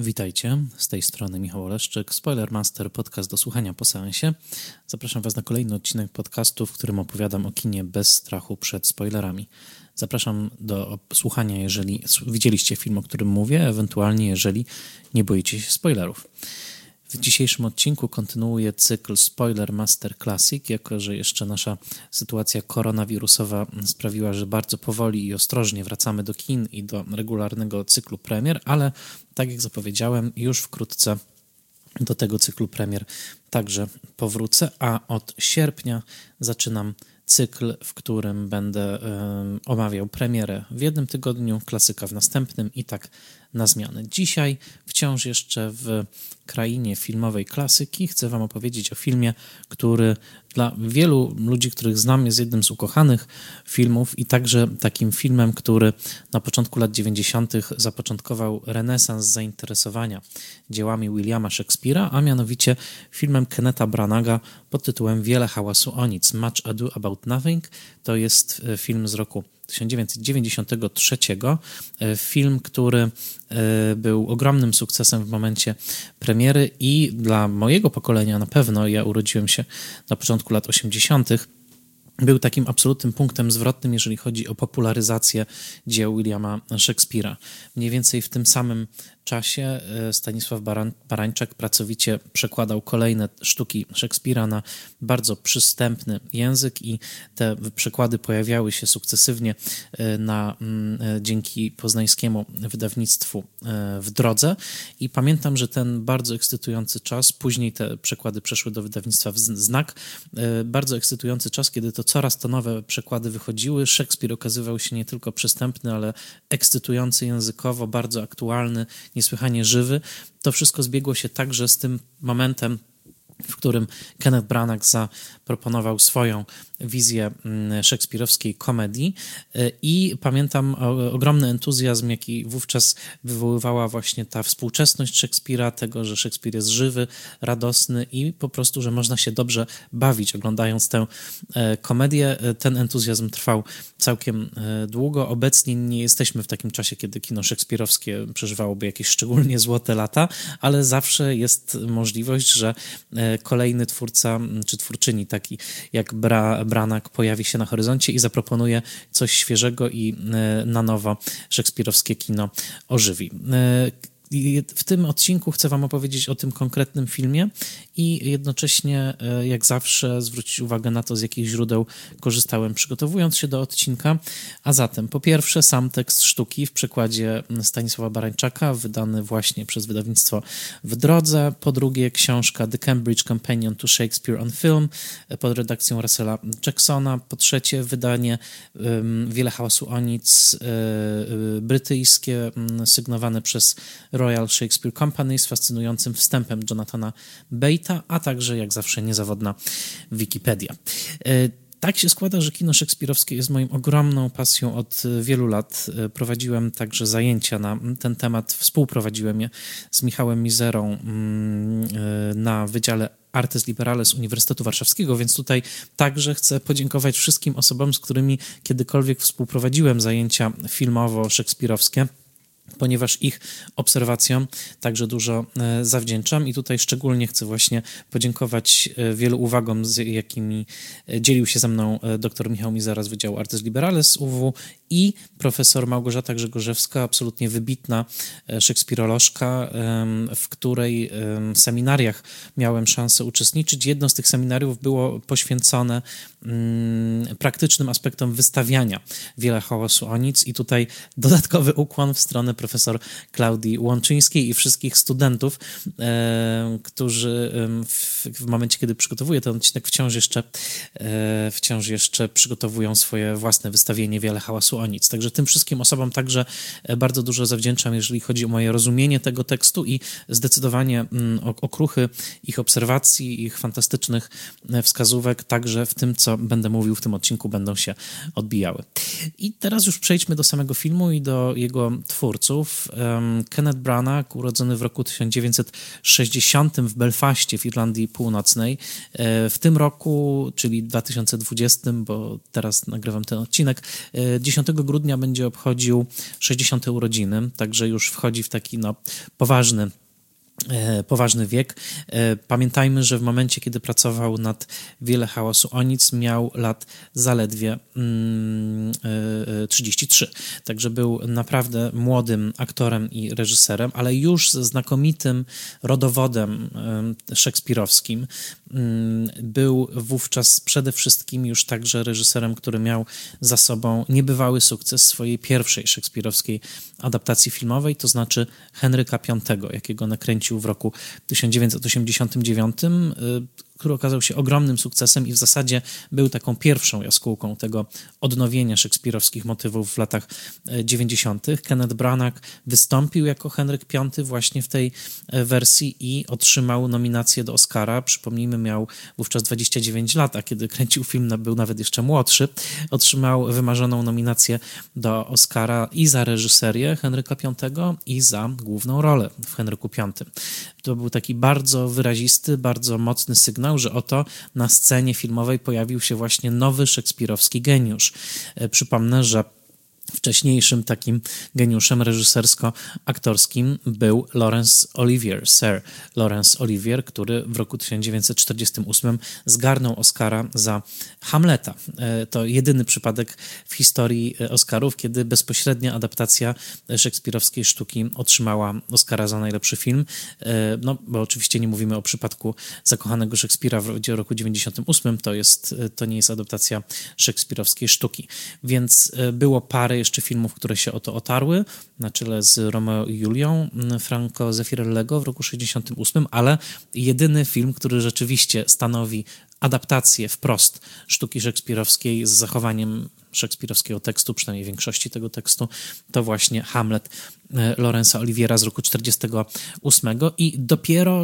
Witajcie, z tej strony Michał Oleszczyk, Spoilermaster, podcast do słuchania po seansie. Zapraszam Was na kolejny odcinek podcastu, w którym opowiadam o kinie bez strachu przed spoilerami. Zapraszam do słuchania, jeżeli widzieliście film, o którym mówię, ewentualnie jeżeli nie boicie się spoilerów. W dzisiejszym odcinku kontynuuję cykl Spoilermaster Classic, jako że jeszcze nasza sytuacja koronawirusowa sprawiła, że bardzo powoli i ostrożnie wracamy do kin i do regularnego cyklu premier, ale tak jak zapowiedziałem, już wkrótce do tego cyklu premier także powrócę, a od sierpnia zaczynam cykl, w którym będę omawiał premierę w jednym tygodniu, klasyka w następnym i tak na zmianę. Dzisiaj wciąż jeszcze w krainie filmowej klasyki chcę Wam opowiedzieć o filmie, który dla wielu ludzi, których znam, jest jednym z ukochanych filmów i także takim filmem, który na początku lat 90. zapoczątkował renesans zainteresowania dziełami Williama Shakespeare'a, a mianowicie filmem Kennetha Branaga pod tytułem Wiele hałasu o nic, Much Ado About Nothing. To jest film z roku 1993. Film, który był ogromnym sukcesem w momencie premiery i dla mojego pokolenia na pewno, ja urodziłem się na początku lat 80., był takim absolutnym punktem zwrotnym, jeżeli chodzi o popularyzację dzieł Williama Shakespeare'a. Mniej więcej w tym samym czasie Stanisław Barańczak pracowicie przekładał kolejne sztuki Shakespeare'a na bardzo przystępny język i te przekłady pojawiały się sukcesywnie dzięki poznańskiemu wydawnictwu W Drodze i pamiętam, że ten bardzo ekscytujący czas, później te przekłady przeszły do wydawnictwa Znak, bardzo ekscytujący czas, kiedy to coraz to nowe przekłady wychodziły. Shakespeare okazywał się nie tylko przystępny, ale ekscytujący językowo, bardzo aktualny, niesłychanie żywy. To wszystko zbiegło się także z tym momentem, w którym Kenneth Branagh zaproponował swoją wizję szekspirowskiej komedii i pamiętam ogromny entuzjazm, jaki wówczas wywoływała właśnie ta współczesność Shakespeare'a, tego, że Shakespeare jest żywy, radosny i po prostu, że można się dobrze bawić oglądając tę komedię. Ten entuzjazm trwał całkiem długo. Obecnie nie jesteśmy w takim czasie, kiedy kino szekspirowskie przeżywałoby jakieś szczególnie złote lata, ale zawsze jest możliwość, że kolejny twórca czy twórczyni, taki jak Branagh, pojawi się na horyzoncie i zaproponuje coś świeżego i na nowo szekspirowskie kino ożywi. I w tym odcinku chcę Wam opowiedzieć o tym konkretnym filmie i jednocześnie, jak zawsze, zwrócić uwagę na to, z jakich źródeł korzystałem, przygotowując się do odcinka. A zatem, po pierwsze, sam tekst sztuki w przekładzie Stanisława Barańczaka, wydany właśnie przez wydawnictwo W Drodze. Po drugie, książka The Cambridge Companion to Shakespeare on Film pod redakcją Russella Jacksona. Po trzecie, wydanie Wiele hałasu o nic brytyjskie, sygnowane przez Royal Shakespeare Company z fascynującym wstępem Jonathana Bate'a, a także jak zawsze niezawodna Wikipedia. Tak się składa, że kino szekspirowskie jest moją ogromną pasją od wielu lat. Prowadziłem także zajęcia na ten temat, współprowadziłem je z Michałem Mizerą na Wydziale Artes Liberales Uniwersytetu Warszawskiego, więc tutaj także chcę podziękować wszystkim osobom, z którymi kiedykolwiek współprowadziłem zajęcia filmowo-szekspirowskie, ponieważ ich obserwacjom także dużo zawdzięczam i tutaj szczególnie chcę właśnie podziękować wielu uwagom, z jakimi dzielił się ze mną dr Michał Mizera z Wydziału Artes Liberales UW i profesor Małgorzata Grzegorzewska, absolutnie wybitna szekspirolożka, w której seminariach miałem szansę uczestniczyć. Jedno z tych seminariów było poświęcone praktycznym aspektom wystawiania Wiele hałasu o nic i tutaj dodatkowy ukłon w stronę profesor Klaudii Łączyńskiej i wszystkich studentów, którzy w momencie, kiedy przygotowuję ten odcinek, wciąż jeszcze przygotowują swoje własne wystawienie Wiele hałasu o nic. Także tym wszystkim osobom także bardzo dużo zawdzięczam, jeżeli chodzi o moje rozumienie tego tekstu i zdecydowanie okruchy ich obserwacji, ich fantastycznych wskazówek, także w tym, co będę mówił w tym odcinku, będą się odbijały. I teraz już przejdźmy do samego filmu i do jego twórców. Kenneth Branagh, urodzony w roku 1960 w Belfaście w Irlandii Północnej. W tym roku, czyli 2020, bo teraz nagrywam ten odcinek, 10 grudnia będzie obchodził 60. urodziny, także już wchodzi w taki poważny wiek. Pamiętajmy, że w momencie, kiedy pracował nad Wiele hałasu o nic, miał lat zaledwie 33. Także był naprawdę młodym aktorem i reżyserem, ale już ze znakomitym rodowodem szekspirowskim. Był wówczas przede wszystkim już także reżyserem, który miał za sobą niebywały sukces swojej pierwszej szekspirowskiej adaptacji filmowej, to znaczy Henryka V, jakiego nakręcił w roku 1989, który okazał się ogromnym sukcesem i w zasadzie był taką pierwszą jaskółką tego odnowienia szekspirowskich motywów w latach 90. Kenneth Branagh wystąpił jako Henryk V właśnie w tej wersji i otrzymał nominację do Oscara. Przypomnijmy, miał wówczas 29 lat, a kiedy kręcił film, był nawet jeszcze młodszy. Otrzymał wymarzoną nominację do Oscara i za reżyserię Henryka V i za główną rolę w Henryku V. To był taki bardzo wyrazisty, bardzo mocny sygnał, że oto na scenie filmowej pojawił się właśnie nowy szekspirowski geniusz. Przypomnę, że wcześniejszym takim geniuszem reżysersko-aktorskim był Laurence Olivier, Sir Laurence Olivier, który w roku 1948 zgarnął Oscara za Hamleta. To jedyny przypadek w historii Oscarów, kiedy bezpośrednia adaptacja szekspirowskiej sztuki otrzymała Oscara za najlepszy film. No, bo oczywiście nie mówimy o przypadku Zakochanego Szekspira w roku 98, to nie jest adaptacja szekspirowskiej sztuki. Więc było parę jeszcze filmów, które się o to otarły, na czele z Romeo i Julią Franco Zeffirellego w roku 68, ale jedyny film, który rzeczywiście stanowi adaptację wprost sztuki szekspirowskiej z zachowaniem szekspirowskiego tekstu, przynajmniej większości tego tekstu, to właśnie Hamlet Laurence'a Oliviera z roku 48 i dopiero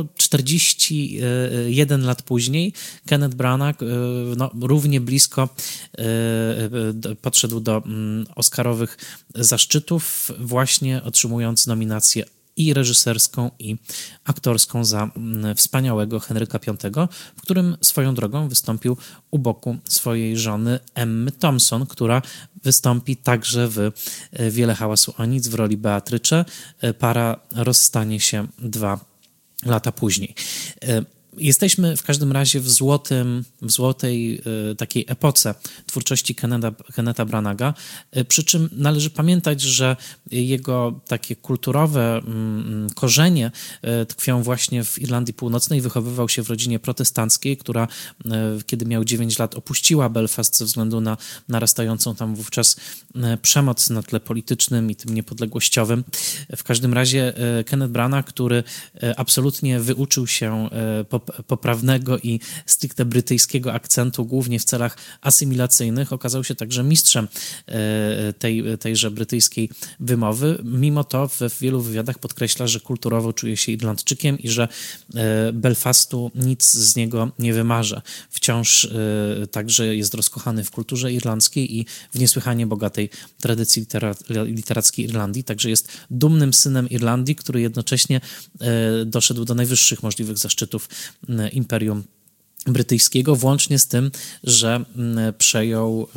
41 lat później Kenneth Branagh równie blisko podszedł do oscarowych zaszczytów, właśnie otrzymując nominację i reżyserską, i aktorską za wspaniałego Henryka V, w którym swoją drogą wystąpił u boku swojej żony Emmy Thompson, która wystąpi także w Wiele hałasu o nic w roli Beatrycze. Para rozstanie się 2 lata później. Jesteśmy w każdym razie w złotej takiej epoce twórczości Kennetha Branagha, przy czym należy pamiętać, że jego takie kulturowe korzenie tkwią właśnie w Irlandii Północnej. Wychowywał się w rodzinie protestanckiej, która kiedy miał 9 lat opuściła Belfast ze względu na narastającą tam wówczas przemoc na tle politycznym i tym niepodległościowym. W każdym razie Kenneth Branagh, który absolutnie wyuczył się poprawnego i stricte brytyjskiego akcentu, głównie w celach asymilacyjnych, okazał się także mistrzem tejże brytyjskiej wymowy. Mimo to w wielu wywiadach podkreśla, że kulturowo czuje się Irlandczykiem i że Belfastu nic z niego nie wymarza. Wciąż także jest rozkochany w kulturze irlandzkiej i w niesłychanie bogatej tradycji literackiej Irlandii. Także jest dumnym synem Irlandii, który jednocześnie doszedł do najwyższych możliwych zaszczytów Imperium Brytyjskiego, włącznie z tym, że przejął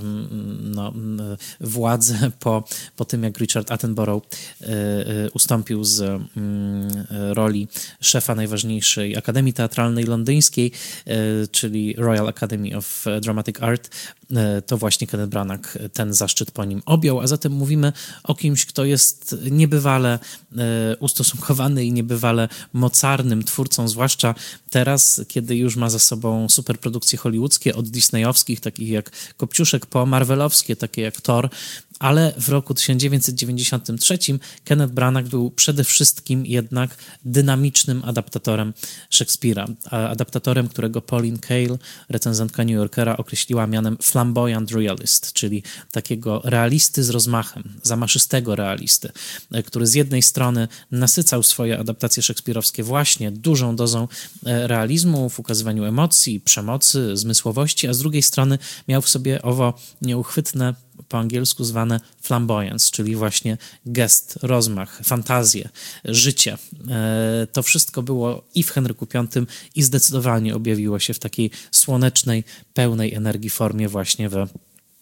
władzę po tym, jak Richard Attenborough ustąpił z roli szefa najważniejszej Akademii Teatralnej Londyńskiej, czyli Royal Academy of Dramatic Art. To właśnie Kenneth Branagh ten zaszczyt po nim objął, a zatem mówimy o kimś, kto jest niebywale ustosunkowany i niebywale mocarnym twórcą, zwłaszcza teraz, kiedy już ma za sobą superprodukcje hollywoodzkie od disneyowskich, takich jak Kopciuszek, po marvelowskie, takie jak Thor, ale w roku 1993 Kenneth Branagh był przede wszystkim jednak dynamicznym adaptatorem Szekspira. Adaptatorem, którego Pauline Kael, recenzentka New Yorkera, określiła mianem flamboyant realist, czyli takiego realisty z rozmachem, zamaszystego realisty, który z jednej strony nasycał swoje adaptacje szekspirowskie właśnie dużą dozą realizmu w ukazywaniu emocji, przemocy, zmysłowości, a z drugiej strony miał w sobie owo nieuchwytne, po angielsku zwane flamboyance, czyli właśnie gest, rozmach, fantazję, życie. To wszystko było i w Henryku V i zdecydowanie objawiło się w takiej słonecznej, pełnej energii formie właśnie w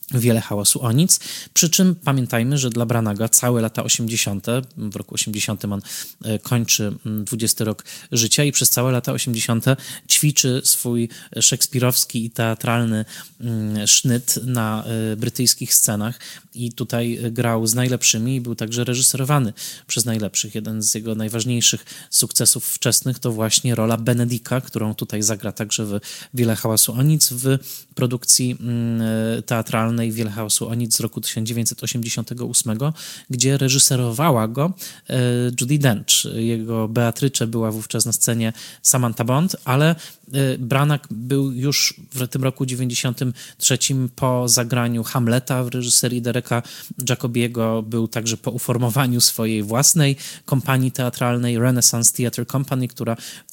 Wiele hałasu o nic, przy czym pamiętajmy, że dla Branaga całe lata 80., w roku 80 on kończy 20 rok życia i przez całe lata 80 ćwiczy swój szekspirowski i teatralny sznyt na brytyjskich scenach i tutaj grał z najlepszymi i był także reżyserowany przez najlepszych. Jeden z jego najważniejszych sukcesów wczesnych to właśnie rola Benedika, którą tutaj zagra także w Wiele hałasu o nic w produkcji teatralnej Wiele hałasu o nic z roku 1988, gdzie reżyserowała go Judi Dench. Jego Beatrycze była wówczas na scenie Samantha Bond, ale Branagh był już w tym roku 93 po zagraniu Hamleta w reżyserii Dereka Jacobiego, był także po uformowaniu swojej własnej kompanii teatralnej Renaissance Theatre Company, która w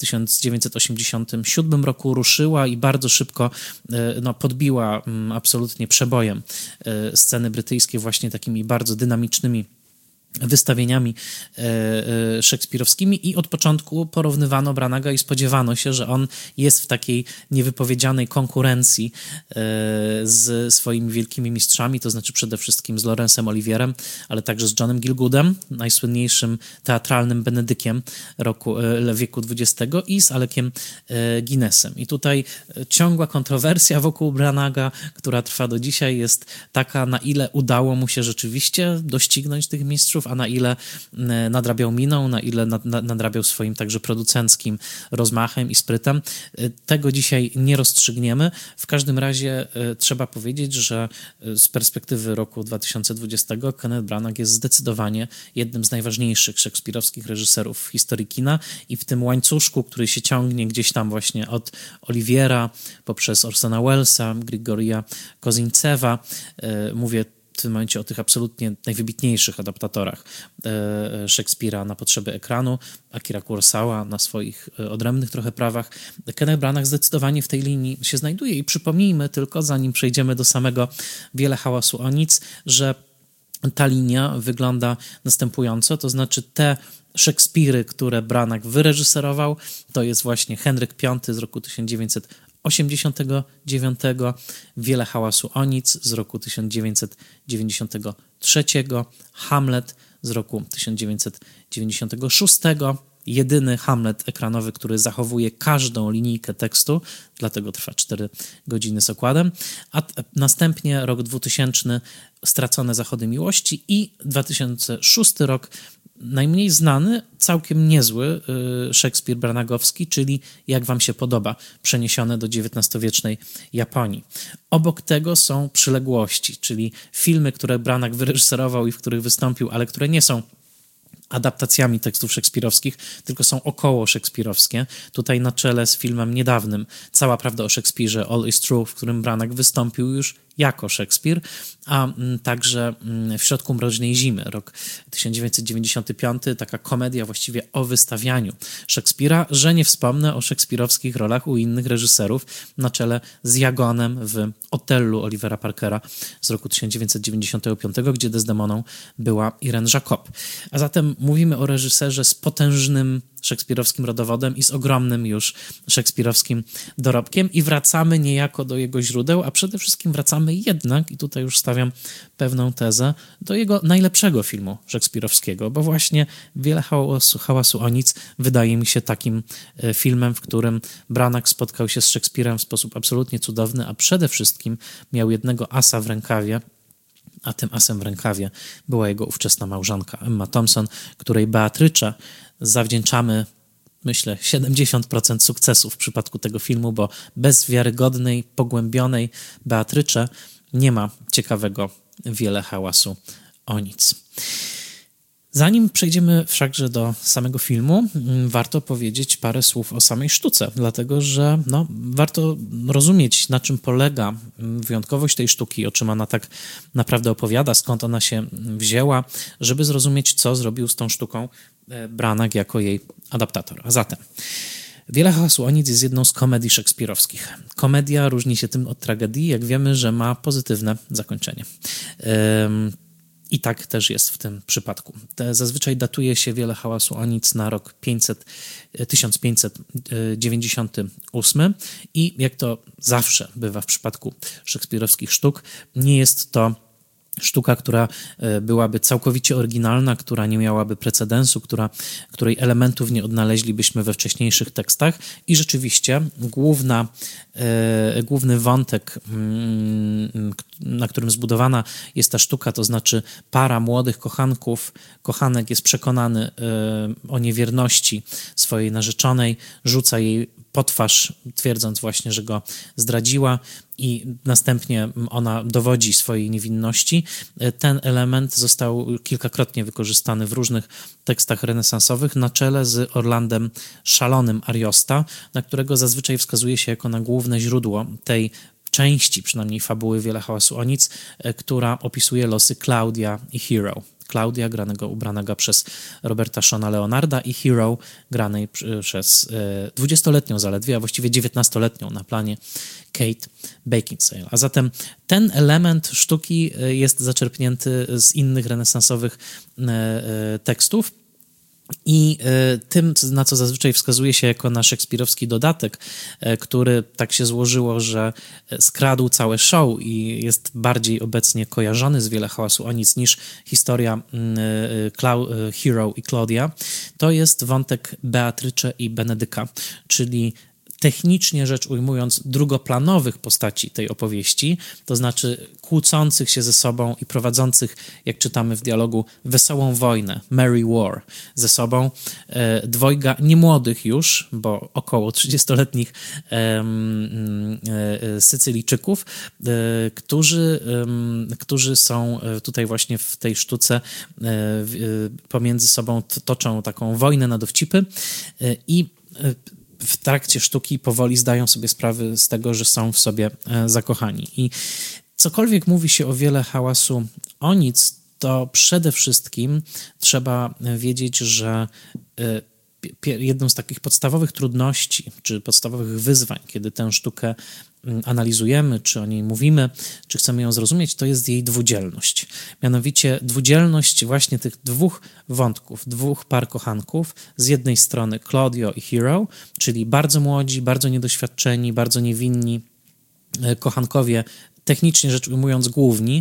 1987 roku ruszyła i bardzo szybko podbiła absolutnie przebojem sceny brytyjskie właśnie takimi bardzo dynamicznymi wystawieniami szekspirowskimi i od początku porównywano Branagha i spodziewano się, że on jest w takiej niewypowiedzianej konkurencji z swoimi wielkimi mistrzami, to znaczy przede wszystkim z Laurensem Olivierem, ale także z Johnem Gielgudem, najsłynniejszym teatralnym Benedykiem wieku XX i z Alekiem Guinnessem. I tutaj ciągła kontrowersja wokół Branagha, która trwa do dzisiaj, jest taka, na ile udało mu się rzeczywiście doścignąć tych mistrzów, a na ile nadrabiał miną, na ile nadrabiał swoim także producenckim rozmachem i sprytem. Tego dzisiaj nie rozstrzygniemy. W każdym razie trzeba powiedzieć, że z perspektywy roku 2020 Kenneth Branagh jest zdecydowanie jednym z najważniejszych szekspirowskich reżyserów w historii kina i w tym łańcuszku, który się ciągnie gdzieś tam właśnie od Oliviera poprzez Orsona Wellesa, Grigoria Kozincewa, mówię w tym momencie o tych absolutnie najwybitniejszych adaptatorach Szekspira na potrzeby ekranu, Akira Kurosawa na swoich odrębnych trochę prawach. Kenneth Branagh zdecydowanie w tej linii się znajduje i przypomnijmy tylko, zanim przejdziemy do samego Wiele hałasu o nic, że ta linia wygląda następująco, to znaczy te Szekspiry, które Branagh wyreżyserował, to jest właśnie Henryk V z roku 1989, Wiele hałasu o nic z roku 1993, Hamlet z roku 1996, jedyny Hamlet ekranowy, który zachowuje każdą linijkę tekstu, dlatego trwa 4 godziny z okładem, a następnie rok 2000, Stracone zachody miłości i 2006 rok, najmniej znany, całkiem niezły Szekspir Branaghowski, czyli Jak wam się podoba, przeniesione do XIX-wiecznej Japonii. Obok tego są przyległości, czyli filmy, które Branagh wyreżyserował i w których wystąpił, ale które nie są adaptacjami tekstów szekspirowskich, tylko są około szekspirowskie. Tutaj na czele z filmem niedawnym Cała prawda o Szekspirze, All is True, w którym Branagh wystąpił już jako Szekspir, a także W środku mroźnej zimy, rok 1995, taka komedia właściwie o wystawianiu Szekspira, że nie wspomnę o szekspirowskich rolach u innych reżyserów, na czele z Jagonem w Otellu Olivera Parkera z roku 1995, gdzie Desdemoną była Irene Jacob. A zatem mówimy o reżyserze z potężnym szekspirowskim rodowodem i z ogromnym już szekspirowskim dorobkiem i wracamy niejako do jego źródeł, a przede wszystkim wracamy jednak, i tutaj już stawiam pewną tezę, do jego najlepszego filmu szekspirowskiego, bo właśnie Wiele hałasu o nic wydaje mi się takim filmem, w którym Branagh spotkał się z Szekspirem w sposób absolutnie cudowny, a przede wszystkim miał jednego asa w rękawie, a tym asem w rękawie była jego ówczesna małżonka Emma Thompson, której Beatrycze zawdzięczamy, myślę, 70% sukcesu w przypadku tego filmu, bo bez wiarygodnej, pogłębionej Beatrycze nie ma ciekawego Wiele hałasu o nic. Zanim przejdziemy wszakże do samego filmu, warto powiedzieć parę słów o samej sztuce, dlatego że warto rozumieć, na czym polega wyjątkowość tej sztuki, o czym ona tak naprawdę opowiada, skąd ona się wzięła, żeby zrozumieć, co zrobił z tą sztuką Branagh jako jej adaptator. A zatem Wiele hałasu o nic jest jedną z komedii szekspirowskich. Komedia różni się tym od tragedii, jak wiemy, że ma pozytywne zakończenie. I tak też jest w tym przypadku. Zazwyczaj datuje się Wiele hałasu o nic na rok 1598 i jak to zawsze bywa w przypadku szekspirowskich sztuk, nie jest to sztuka, która byłaby całkowicie oryginalna, która nie miałaby precedensu, której elementów nie odnaleźlibyśmy we wcześniejszych tekstach i rzeczywiście główny wątek, na którym zbudowana jest ta sztuka, to znaczy para młodych kochanków, kochanek jest przekonany o niewierności swojej narzeczonej, rzuca jej pod twarz, twierdząc właśnie, że go zdradziła i następnie ona dowodzi swojej niewinności. Ten element został kilkakrotnie wykorzystany w różnych tekstach renesansowych na czele z Orlandem Szalonym Ariosta, na którego zazwyczaj wskazuje się jako na główne źródło tej części, przynajmniej fabuły Wiele hałasu o nic, która opisuje losy Claudia i Hero. Claudia, ubranego przez Roberta Shawna Leonarda i Hero, granej przez 20-letnią zaledwie, a właściwie 19-letnią na planie Kate Beckinsale. A zatem ten element sztuki jest zaczerpnięty z innych renesansowych tekstów i tym, na co zazwyczaj wskazuje się jako na szekspirowski dodatek, który tak się złożyło, że skradł całe show i jest bardziej obecnie kojarzony z Wiele hałasu o nic niż historia Hero i Claudia, to jest wątek Beatrycze i Benedyka, czyli technicznie rzecz ujmując drugoplanowych postaci tej opowieści, to znaczy kłócących się ze sobą i prowadzących, jak czytamy w dialogu, wesołą wojnę, merry war, ze sobą dwojga niemłodych już, bo około 30-letnich Sycylijczyków, którzy są tutaj właśnie w tej sztuce pomiędzy sobą toczą taką wojnę na dowcipy i w trakcie sztuki powoli zdają sobie sprawę z tego, że są w sobie zakochani. I cokolwiek mówi się o Wiele hałasu o nic, to przede wszystkim trzeba wiedzieć, że jedną z takich podstawowych trudności, czy podstawowych wyzwań, kiedy tę sztukę analizujemy, czy o niej mówimy, czy chcemy ją zrozumieć, to jest jej dwudzielność. Mianowicie dwudzielność właśnie tych dwóch wątków, dwóch par kochanków, z jednej strony Claudio i Hero, czyli bardzo młodzi, bardzo niedoświadczeni, bardzo niewinni kochankowie, technicznie rzecz ujmując główni,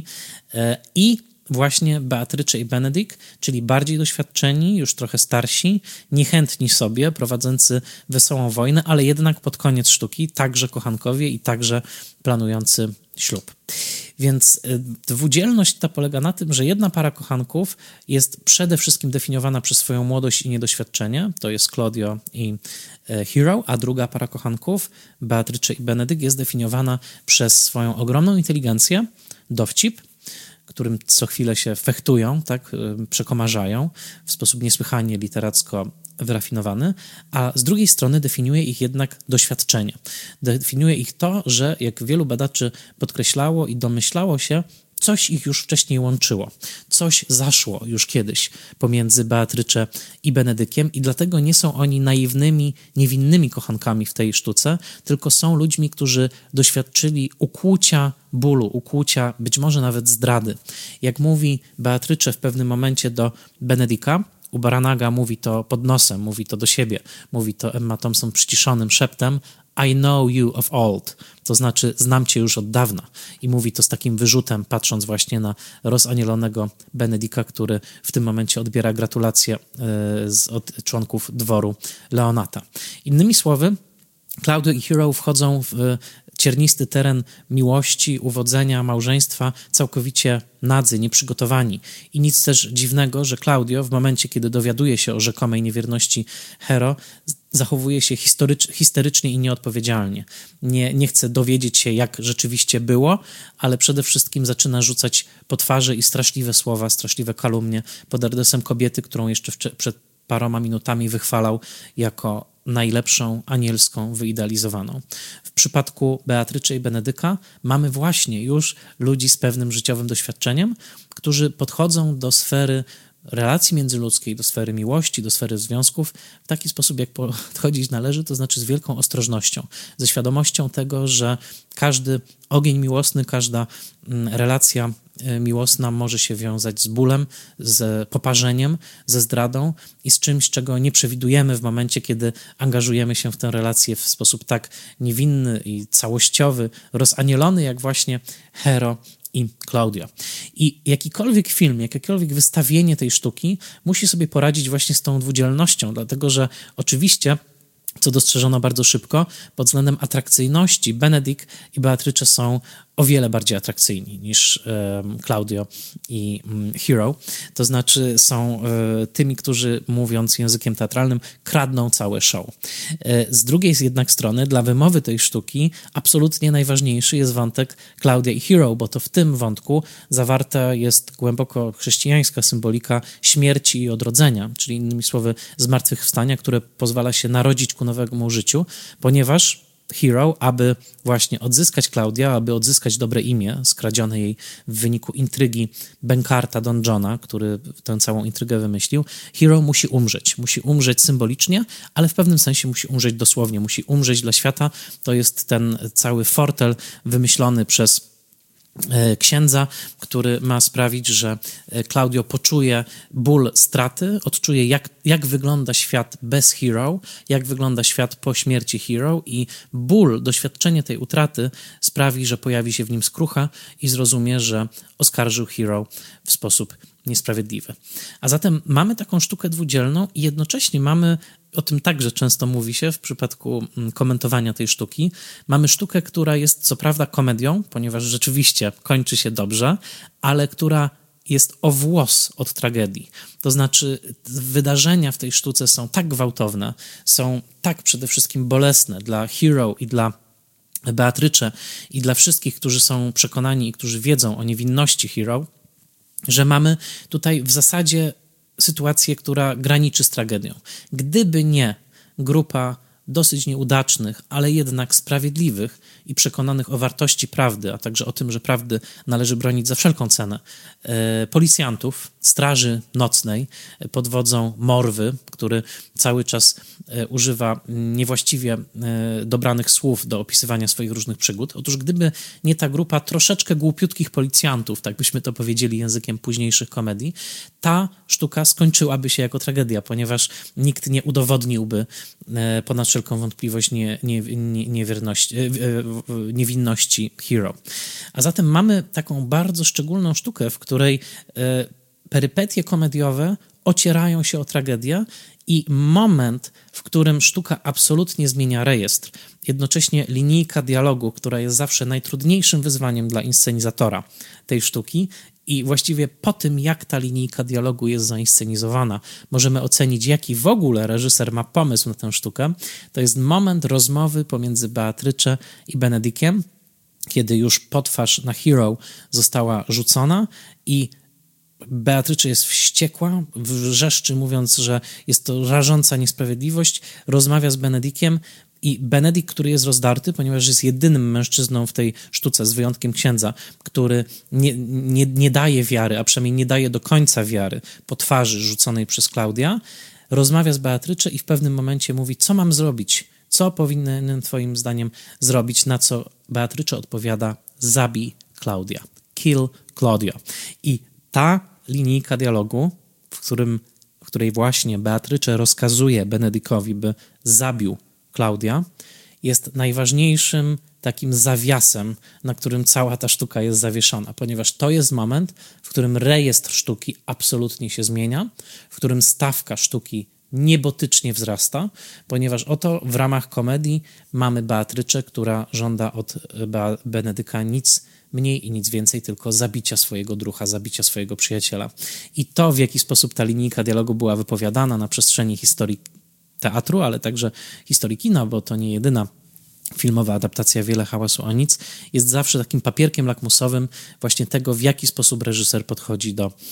i właśnie Beatrycze i Benedyk, czyli bardziej doświadczeni, już trochę starsi, niechętni sobie, prowadzący wesołą wojnę, ale jednak pod koniec sztuki także kochankowie i także planujący ślub. Więc dwudzielność ta polega na tym, że jedna para kochanków jest przede wszystkim definiowana przez swoją młodość i niedoświadczenie, to jest Claudio i Hero, a druga para kochanków, Beatrycze i Benedyk, jest definiowana przez swoją ogromną inteligencję, dowcip, którym co chwilę się fechtują, tak, przekomarzają w sposób niesłychanie literacko wyrafinowany, a z drugiej strony definiuje ich jednak doświadczenie. Definiuje ich to, że jak wielu badaczy podkreślało i domyślało się, coś ich już wcześniej łączyło. Coś zaszło już kiedyś pomiędzy Beatrycze i Benedykiem i dlatego nie są oni naiwnymi, niewinnymi kochankami w tej sztuce, tylko są ludźmi, którzy doświadczyli ukłucia bólu, ukłucia, być może nawet zdrady. Jak mówi Beatrycze w pewnym momencie do Benedyka, u Baranaga mówi to pod nosem, mówi to do siebie, mówi to Emma Thompson przyciszonym szeptem, I know you of old, to znaczy znam cię już od dawna. I mówi to z takim wyrzutem, patrząc właśnie na rozanielonego Benedyka, który w tym momencie odbiera gratulacje od członków dworu Leonata. Innymi słowy, Claudio i Hero wchodzą w ciernisty teren miłości, uwodzenia, małżeństwa, całkowicie nadzy, nieprzygotowani. I nic też dziwnego, że Claudio w momencie, kiedy dowiaduje się o rzekomej niewierności Hero, zachowuje się histerycznie i nieodpowiedzialnie. Nie chce dowiedzieć się, jak rzeczywiście było, ale przede wszystkim zaczyna rzucać po twarzy i straszliwe słowa, straszliwe kalumnie pod adresem kobiety, którą jeszcze przed paroma minutami wychwalał jako najlepszą, anielską, wyidealizowaną. W przypadku Beatrycze i Benedyka mamy właśnie już ludzi z pewnym życiowym doświadczeniem, którzy podchodzą do sfery relacji międzyludzkiej, do sfery miłości, do sfery związków w taki sposób, jak podchodzić należy, to znaczy z wielką ostrożnością, ze świadomością tego, że każdy ogień miłosny, każda relacja miłosna może się wiązać z bólem, z poparzeniem, ze zdradą i z czymś, czego nie przewidujemy w momencie, kiedy angażujemy się w tę relację w sposób tak niewinny i całościowy, rozanielony, jak właśnie Hero i Claudia. I jakikolwiek film, jakiekolwiek wystawienie tej sztuki musi sobie poradzić właśnie z tą dwudzielnością, dlatego że oczywiście, co dostrzeżono bardzo szybko, pod względem atrakcyjności Benedict i Beatrice są o wiele bardziej atrakcyjni niż Claudio i Hero. To znaczy są tymi, którzy, mówiąc językiem teatralnym, kradną całe show. Z drugiej jednak strony, dla wymowy tej sztuki absolutnie najważniejszy jest wątek Claudia i Hero, bo to w tym wątku zawarta jest głęboko chrześcijańska symbolika śmierci i odrodzenia, czyli innymi słowy zmartwychwstania, które pozwala się narodzić ku nowemu życiu, ponieważ Hero, aby właśnie odzyskać Claudia, aby odzyskać dobre imię skradzione jej w wyniku intrygi bękarta Don Johna, który tę całą intrygę wymyślił, Hero musi umrzeć. Musi umrzeć symbolicznie, ale w pewnym sensie musi umrzeć dosłownie. Musi umrzeć dla świata. To jest ten cały fortel wymyślony przez księdza, który ma sprawić, że Claudio poczuje ból straty, odczuje jak wygląda świat bez Hero, jak wygląda świat po śmierci Hero i ból, doświadczenie tej utraty sprawi, że pojawi się w nim skrucha i zrozumie, że oskarżył Hero w sposób niesprawiedliwy. A zatem mamy taką sztukę dwudzielną i jednocześnie mamy, o tym także często mówi się w przypadku komentowania tej sztuki, mamy sztukę, która jest co prawda komedią, ponieważ rzeczywiście kończy się dobrze, ale która jest o włos od tragedii. To znaczy wydarzenia w tej sztuce są tak gwałtowne, są tak przede wszystkim bolesne dla Hero i dla Beatrice i dla wszystkich, którzy są przekonani i którzy wiedzą o niewinności Hero, że mamy tutaj w zasadzie sytuację, która graniczy z tragedią. Gdyby nie grupa dosyć nieudacznych, ale jednak sprawiedliwych i przekonanych o wartości prawdy, a także o tym, że prawdy należy bronić za wszelką cenę, policjantów, straży nocnej pod wodzą Morwy, który cały czas używa niewłaściwie dobranych słów do opisywania swoich różnych przygód. Otóż gdyby nie ta grupa troszeczkę głupiutkich policjantów, tak byśmy to powiedzieli językiem późniejszych komedii, ta sztuka skończyłaby się jako tragedia, ponieważ nikt nie udowodniłby ponad wszelką wątpliwość niewinności Hero. A zatem mamy taką bardzo szczególną sztukę, w której perypetie komediowe ocierają się o tragedię i moment, w którym sztuka absolutnie zmienia rejestr. Jednocześnie linijka dialogu, która jest zawsze najtrudniejszym wyzwaniem dla inscenizatora tej sztuki i właściwie po tym, jak ta linijka dialogu jest zainscenizowana, możemy ocenić, jaki w ogóle reżyser ma pomysł na tę sztukę. To jest moment rozmowy pomiędzy Beatrice i Benediciem, kiedy już potwarz na Hero została rzucona i Beatrice jest wściekła, wrzeszczy, mówiąc, że jest to rażąca niesprawiedliwość, rozmawia z Benediciem i Benedict, który jest rozdarty, ponieważ jest jedynym mężczyzną w tej sztuce, z wyjątkiem księdza, który nie daje wiary, a przynajmniej nie daje do końca wiary po twarzy rzuconej przez Claudia, rozmawia z Beatrice i w pewnym momencie mówi, co mam zrobić, co powinienem twoim zdaniem zrobić, na co Beatrice odpowiada, zabij Claudia, kill Claudia. I ta linijka dialogu, w której właśnie Beatrice rozkazuje Benedictowi, by zabił Claudia, jest najważniejszym takim zawiasem, na którym cała ta sztuka jest zawieszona, ponieważ to jest moment, w którym rejestr sztuki absolutnie się zmienia, w którym stawka sztuki niebotycznie wzrasta, ponieważ oto w ramach komedii mamy Beatrice, która żąda od Benedykta nic mniej i nic więcej, tylko zabicia swojego druha, zabicia swojego przyjaciela. I to, w jaki sposób ta linijka dialogu była wypowiadana na przestrzeni historii teatru, ale także historii kina, bo to nie jedyna filmowa adaptacja Wiele hałasu o nic, jest zawsze takim papierkiem lakmusowym właśnie tego, w jaki sposób reżyser podchodzi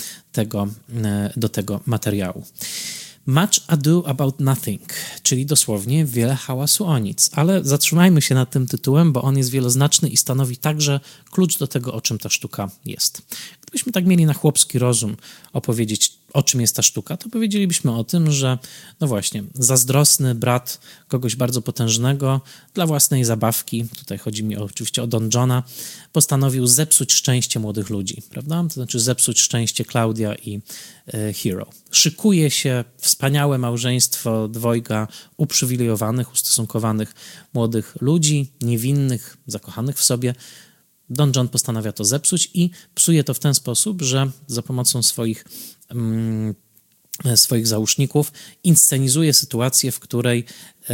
do tego materiału. Much Ado About Nothing, czyli dosłownie Wiele hałasu o nic, ale zatrzymajmy się nad tym tytułem, bo on jest wieloznaczny i stanowi także klucz do tego, o czym ta sztuka jest. Gdybyśmy tak mieli na chłopski rozum opowiedzieć, o czym jest ta sztuka, to powiedzielibyśmy o tym, że no właśnie, zazdrosny brat kogoś bardzo potężnego dla własnej zabawki, tutaj chodzi mi oczywiście o Don Johna, postanowił zepsuć szczęście młodych ludzi, prawda? To znaczy zepsuć szczęście Klaudia i Hero. Szykuje się wspaniałe małżeństwo dwojga uprzywilejowanych, ustosunkowanych młodych ludzi, niewinnych, zakochanych w sobie. Don John postanawia to zepsuć i psuje to w ten sposób, że za pomocą swoich załóżników inscenizuje sytuację, w której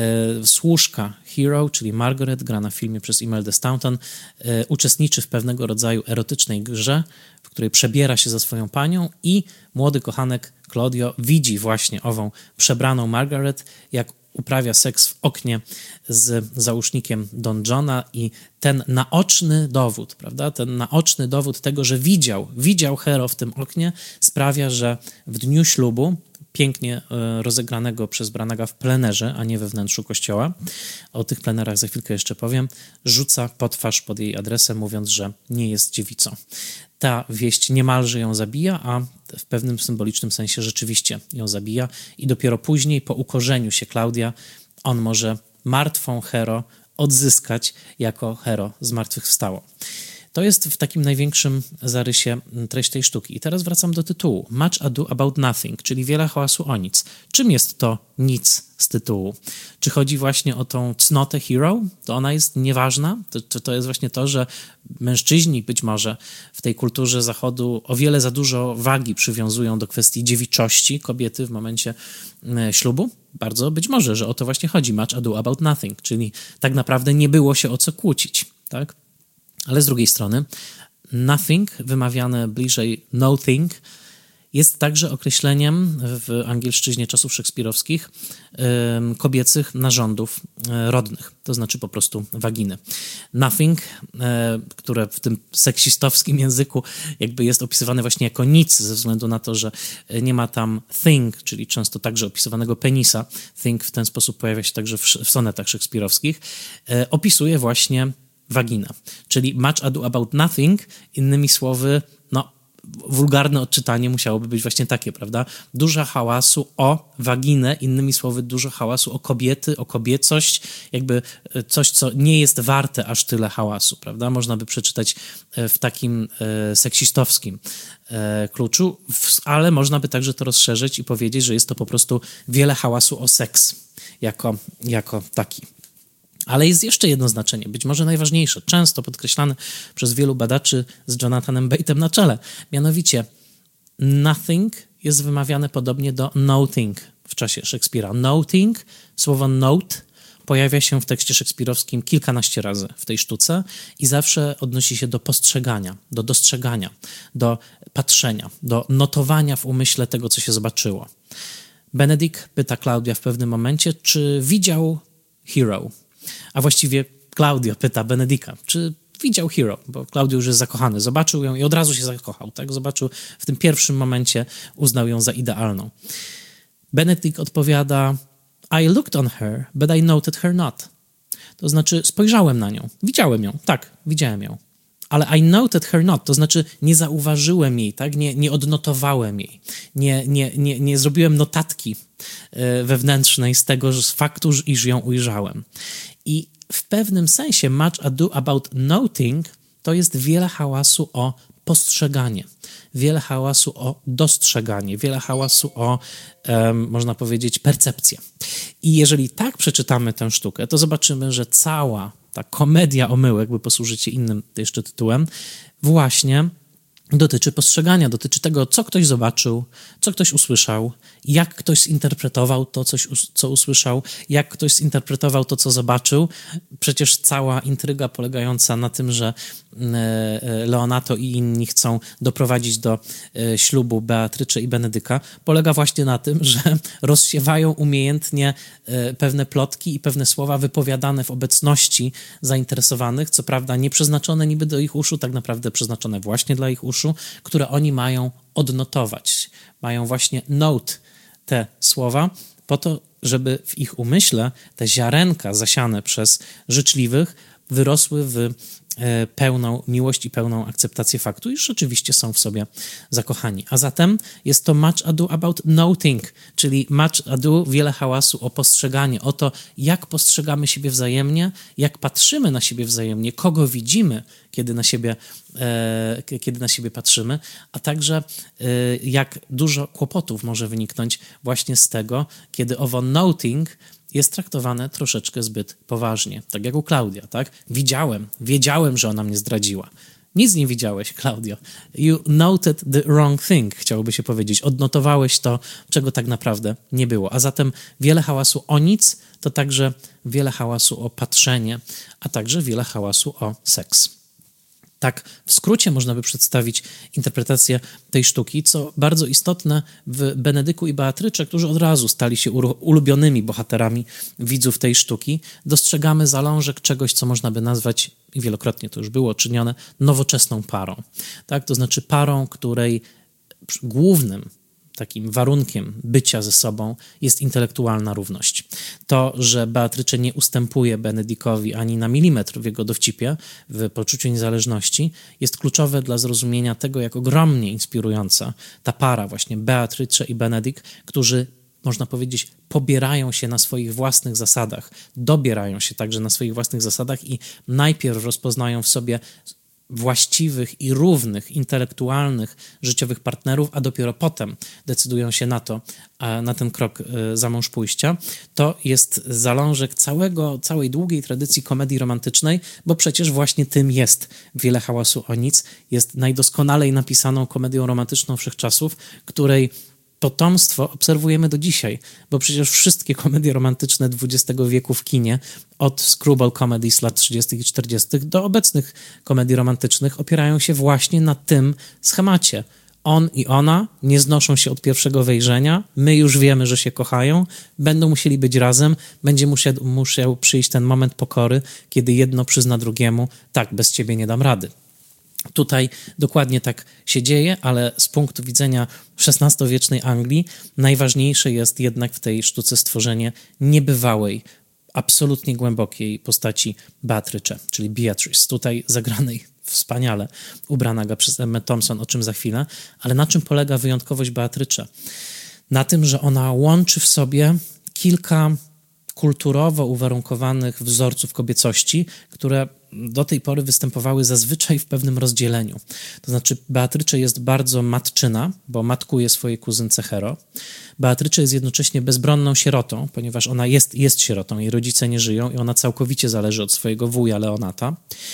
służka Hero, czyli Margaret, grana w filmie przez Imeldę Staunton, uczestniczy w pewnego rodzaju erotycznej grze, w której przebiera się za swoją panią i młody kochanek Claudio widzi właśnie ową przebraną Margaret, jak uprawia seks w oknie z załóżnikiem Don Johna i ten naoczny dowód, prawda, ten naoczny dowód tego, że widział Hero w tym oknie, sprawia, że w dniu ślubu, pięknie rozegranego przez Branaga w plenerze, a nie we wnętrzu kościoła, o tych plenerach za chwilkę jeszcze powiem, rzuca potwarz pod jej adresem, mówiąc, że nie jest dziewicą. Ta wieść niemalże ją zabija, a w pewnym symbolicznym sensie rzeczywiście ją zabija i dopiero później, po ukorzeniu się Klaudia, on może martwą Hero odzyskać jako Hero zmartwychwstało. To jest w takim największym zarysie treść tej sztuki. I teraz wracam do tytułu. Much Ado About Nothing, czyli wiele hałasu o nic. Czym jest to nic z tytułu? Czy chodzi właśnie o tą cnotę Hero? To ona jest nieważna? To jest właśnie to, że mężczyźni być może w tej kulturze Zachodu o wiele za dużo wagi przywiązują do kwestii dziewiczości kobiety w momencie ślubu? Bardzo być może, że o to właśnie chodzi. Much Ado About Nothing, czyli tak naprawdę nie było się o co kłócić, tak? Ale z drugiej strony nothing, wymawiane bliżej nothing, jest także określeniem w angielszczyźnie czasów szekspirowskich kobiecych narządów rodnych, to znaczy po prostu waginy. Nothing, które w tym seksistowskim języku jakby jest opisywane właśnie jako nic, ze względu na to, że nie ma tam thing, czyli często także opisywanego penisa. Thing w ten sposób pojawia się także w sonetach szekspirowskich. Opisuje właśnie waginę, czyli much ado about nothing, innymi słowy, no wulgarne odczytanie musiałoby być właśnie takie, prawda? Dużo hałasu o waginę, innymi słowy dużo hałasu o kobiety, o kobiecość, jakby coś, co nie jest warte aż tyle hałasu, prawda? Można by przeczytać w takim seksistowskim kluczu, ale można by także to rozszerzyć i powiedzieć, że jest to po prostu wiele hałasu o seks jako taki. Ale jest jeszcze jedno znaczenie, być może najważniejsze, często podkreślane przez wielu badaczy z Jonathanem Bate'em na czele. Mianowicie nothing jest wymawiane podobnie do nothing w czasie Szekspira. Nothing, słowo note pojawia się w tekście szekspirowskim kilkanaście razy w tej sztuce i zawsze odnosi się do postrzegania, do dostrzegania, do patrzenia, do notowania w umyśle tego, co się zobaczyło. Benedict pyta Klaudia w pewnym momencie, czy widział Hero. A właściwie Claudio pyta Benedicta, czy widział Hero, bo Claudio już jest zakochany. Zobaczył ją i od razu się zakochał. Tak? Zobaczył w tym pierwszym momencie, uznał ją za idealną. Benedict odpowiada, I looked on her, but I noted her not. To znaczy spojrzałem na nią, widziałem ją, tak, widziałem ją. Ale I noted her not, to znaczy nie zauważyłem jej, tak? Nie odnotowałem jej, nie zrobiłem notatki wewnętrznej z tego, że z faktu, iż ją ujrzałem. I w pewnym sensie much ado about noting to jest wiele hałasu o postrzeganie, wiele hałasu o dostrzeganie, wiele hałasu o, można powiedzieć, percepcję. I jeżeli tak przeczytamy tę sztukę, to zobaczymy, że cała ta komedia omyłek, by posłużyć się innym jeszcze tytułem, właśnie dotyczy postrzegania, dotyczy tego, co ktoś zobaczył, co ktoś usłyszał, jak ktoś zinterpretował to, co usłyszał, jak ktoś zinterpretował to, co zobaczył. Przecież cała intryga polegająca na tym, że Leonato i inni chcą doprowadzić do ślubu Beatrycze i Benedyka, polega właśnie na tym, że rozsiewają umiejętnie pewne plotki i pewne słowa wypowiadane w obecności zainteresowanych, co prawda nie przeznaczone niby do ich uszu, tak naprawdę przeznaczone właśnie dla ich uszu, które oni mają odnotować. Mają właśnie note te słowa po to, żeby w ich umyśle te ziarenka zasiane przez życzliwych wyrosły w pełną miłość i pełną akceptację faktu, iż rzeczywiście są w sobie zakochani. A zatem jest to much ado about noting, czyli much ado, wiele hałasu o postrzeganie, o to, jak postrzegamy siebie wzajemnie, jak patrzymy na siebie wzajemnie, kogo widzimy, kiedy na siebie patrzymy, a także jak dużo kłopotów może wyniknąć właśnie z tego, kiedy owo noting jest traktowane troszeczkę zbyt poważnie. Tak jak u Klaudia, tak? Wiedziałem, że ona mnie zdradziła. Nic nie widziałeś, Klaudio. You noted the wrong thing, chciałoby się powiedzieć. Odnotowałeś to, czego tak naprawdę nie było. A zatem wiele hałasu o nic, to także wiele hałasu o patrzenie, a także wiele hałasu o seks. Tak w skrócie można by przedstawić interpretację tej sztuki, co bardzo istotne w Benedyku i Beatrycze, którzy od razu stali się ulubionymi bohaterami widzów tej sztuki. Dostrzegamy zalążek czegoś, co można by nazwać, i wielokrotnie to już było czynione, nowoczesną parą. Tak? To znaczy parą, której głównym takim warunkiem bycia ze sobą jest intelektualna równość. To, że Beatrycze nie ustępuje Benedykowi ani na milimetr w jego dowcipie, w poczuciu niezależności, jest kluczowe dla zrozumienia tego, jak ogromnie inspirująca ta para właśnie Beatrycze i Benedyk, którzy, można powiedzieć, pobierają się na swoich własnych zasadach, dobierają się także na swoich własnych zasadach i najpierw rozpoznają w sobie właściwych i równych, intelektualnych, życiowych partnerów, a dopiero potem decydują się na ten krok za mąż pójścia. To jest zalążek całej długiej tradycji komedii romantycznej, bo przecież właśnie tym jest Wiele hałasu o nic. Jest najdoskonalej napisaną komedią romantyczną wszechczasów, której potomstwo obserwujemy do dzisiaj, bo przecież wszystkie komedie romantyczne XX wieku w kinie, od screwball comedy z lat 30. i 40. do obecnych komedii romantycznych, opierają się właśnie na tym schemacie. On i ona nie znoszą się od pierwszego wejrzenia, my już wiemy, że się kochają, będą musieli być razem, będzie musiał przyjść ten moment pokory, kiedy jedno przyzna drugiemu, tak, bez ciebie nie dam rady. Tutaj dokładnie tak się dzieje, ale z punktu widzenia XVI-wiecznej Anglii najważniejsze jest jednak w tej sztuce stworzenie niebywałej, absolutnie głębokiej postaci Beatrycze, czyli Beatrice, tutaj zagranej wspaniale ubrana przez Emmę Thompson, o czym za chwilę, ale na czym polega wyjątkowość Beatrycze? Na tym, że ona łączy w sobie kilka kulturowo uwarunkowanych wzorców kobiecości, które do tej pory występowały zazwyczaj w pewnym rozdzieleniu. To znaczy Beatrycze jest bardzo matczyna, bo matkuje swojej kuzynce Hero. Beatrycze jest jednocześnie bezbronną sierotą, ponieważ ona jest sierotą, jej rodzice nie żyją i ona całkowicie zależy od swojego wuja Leonata.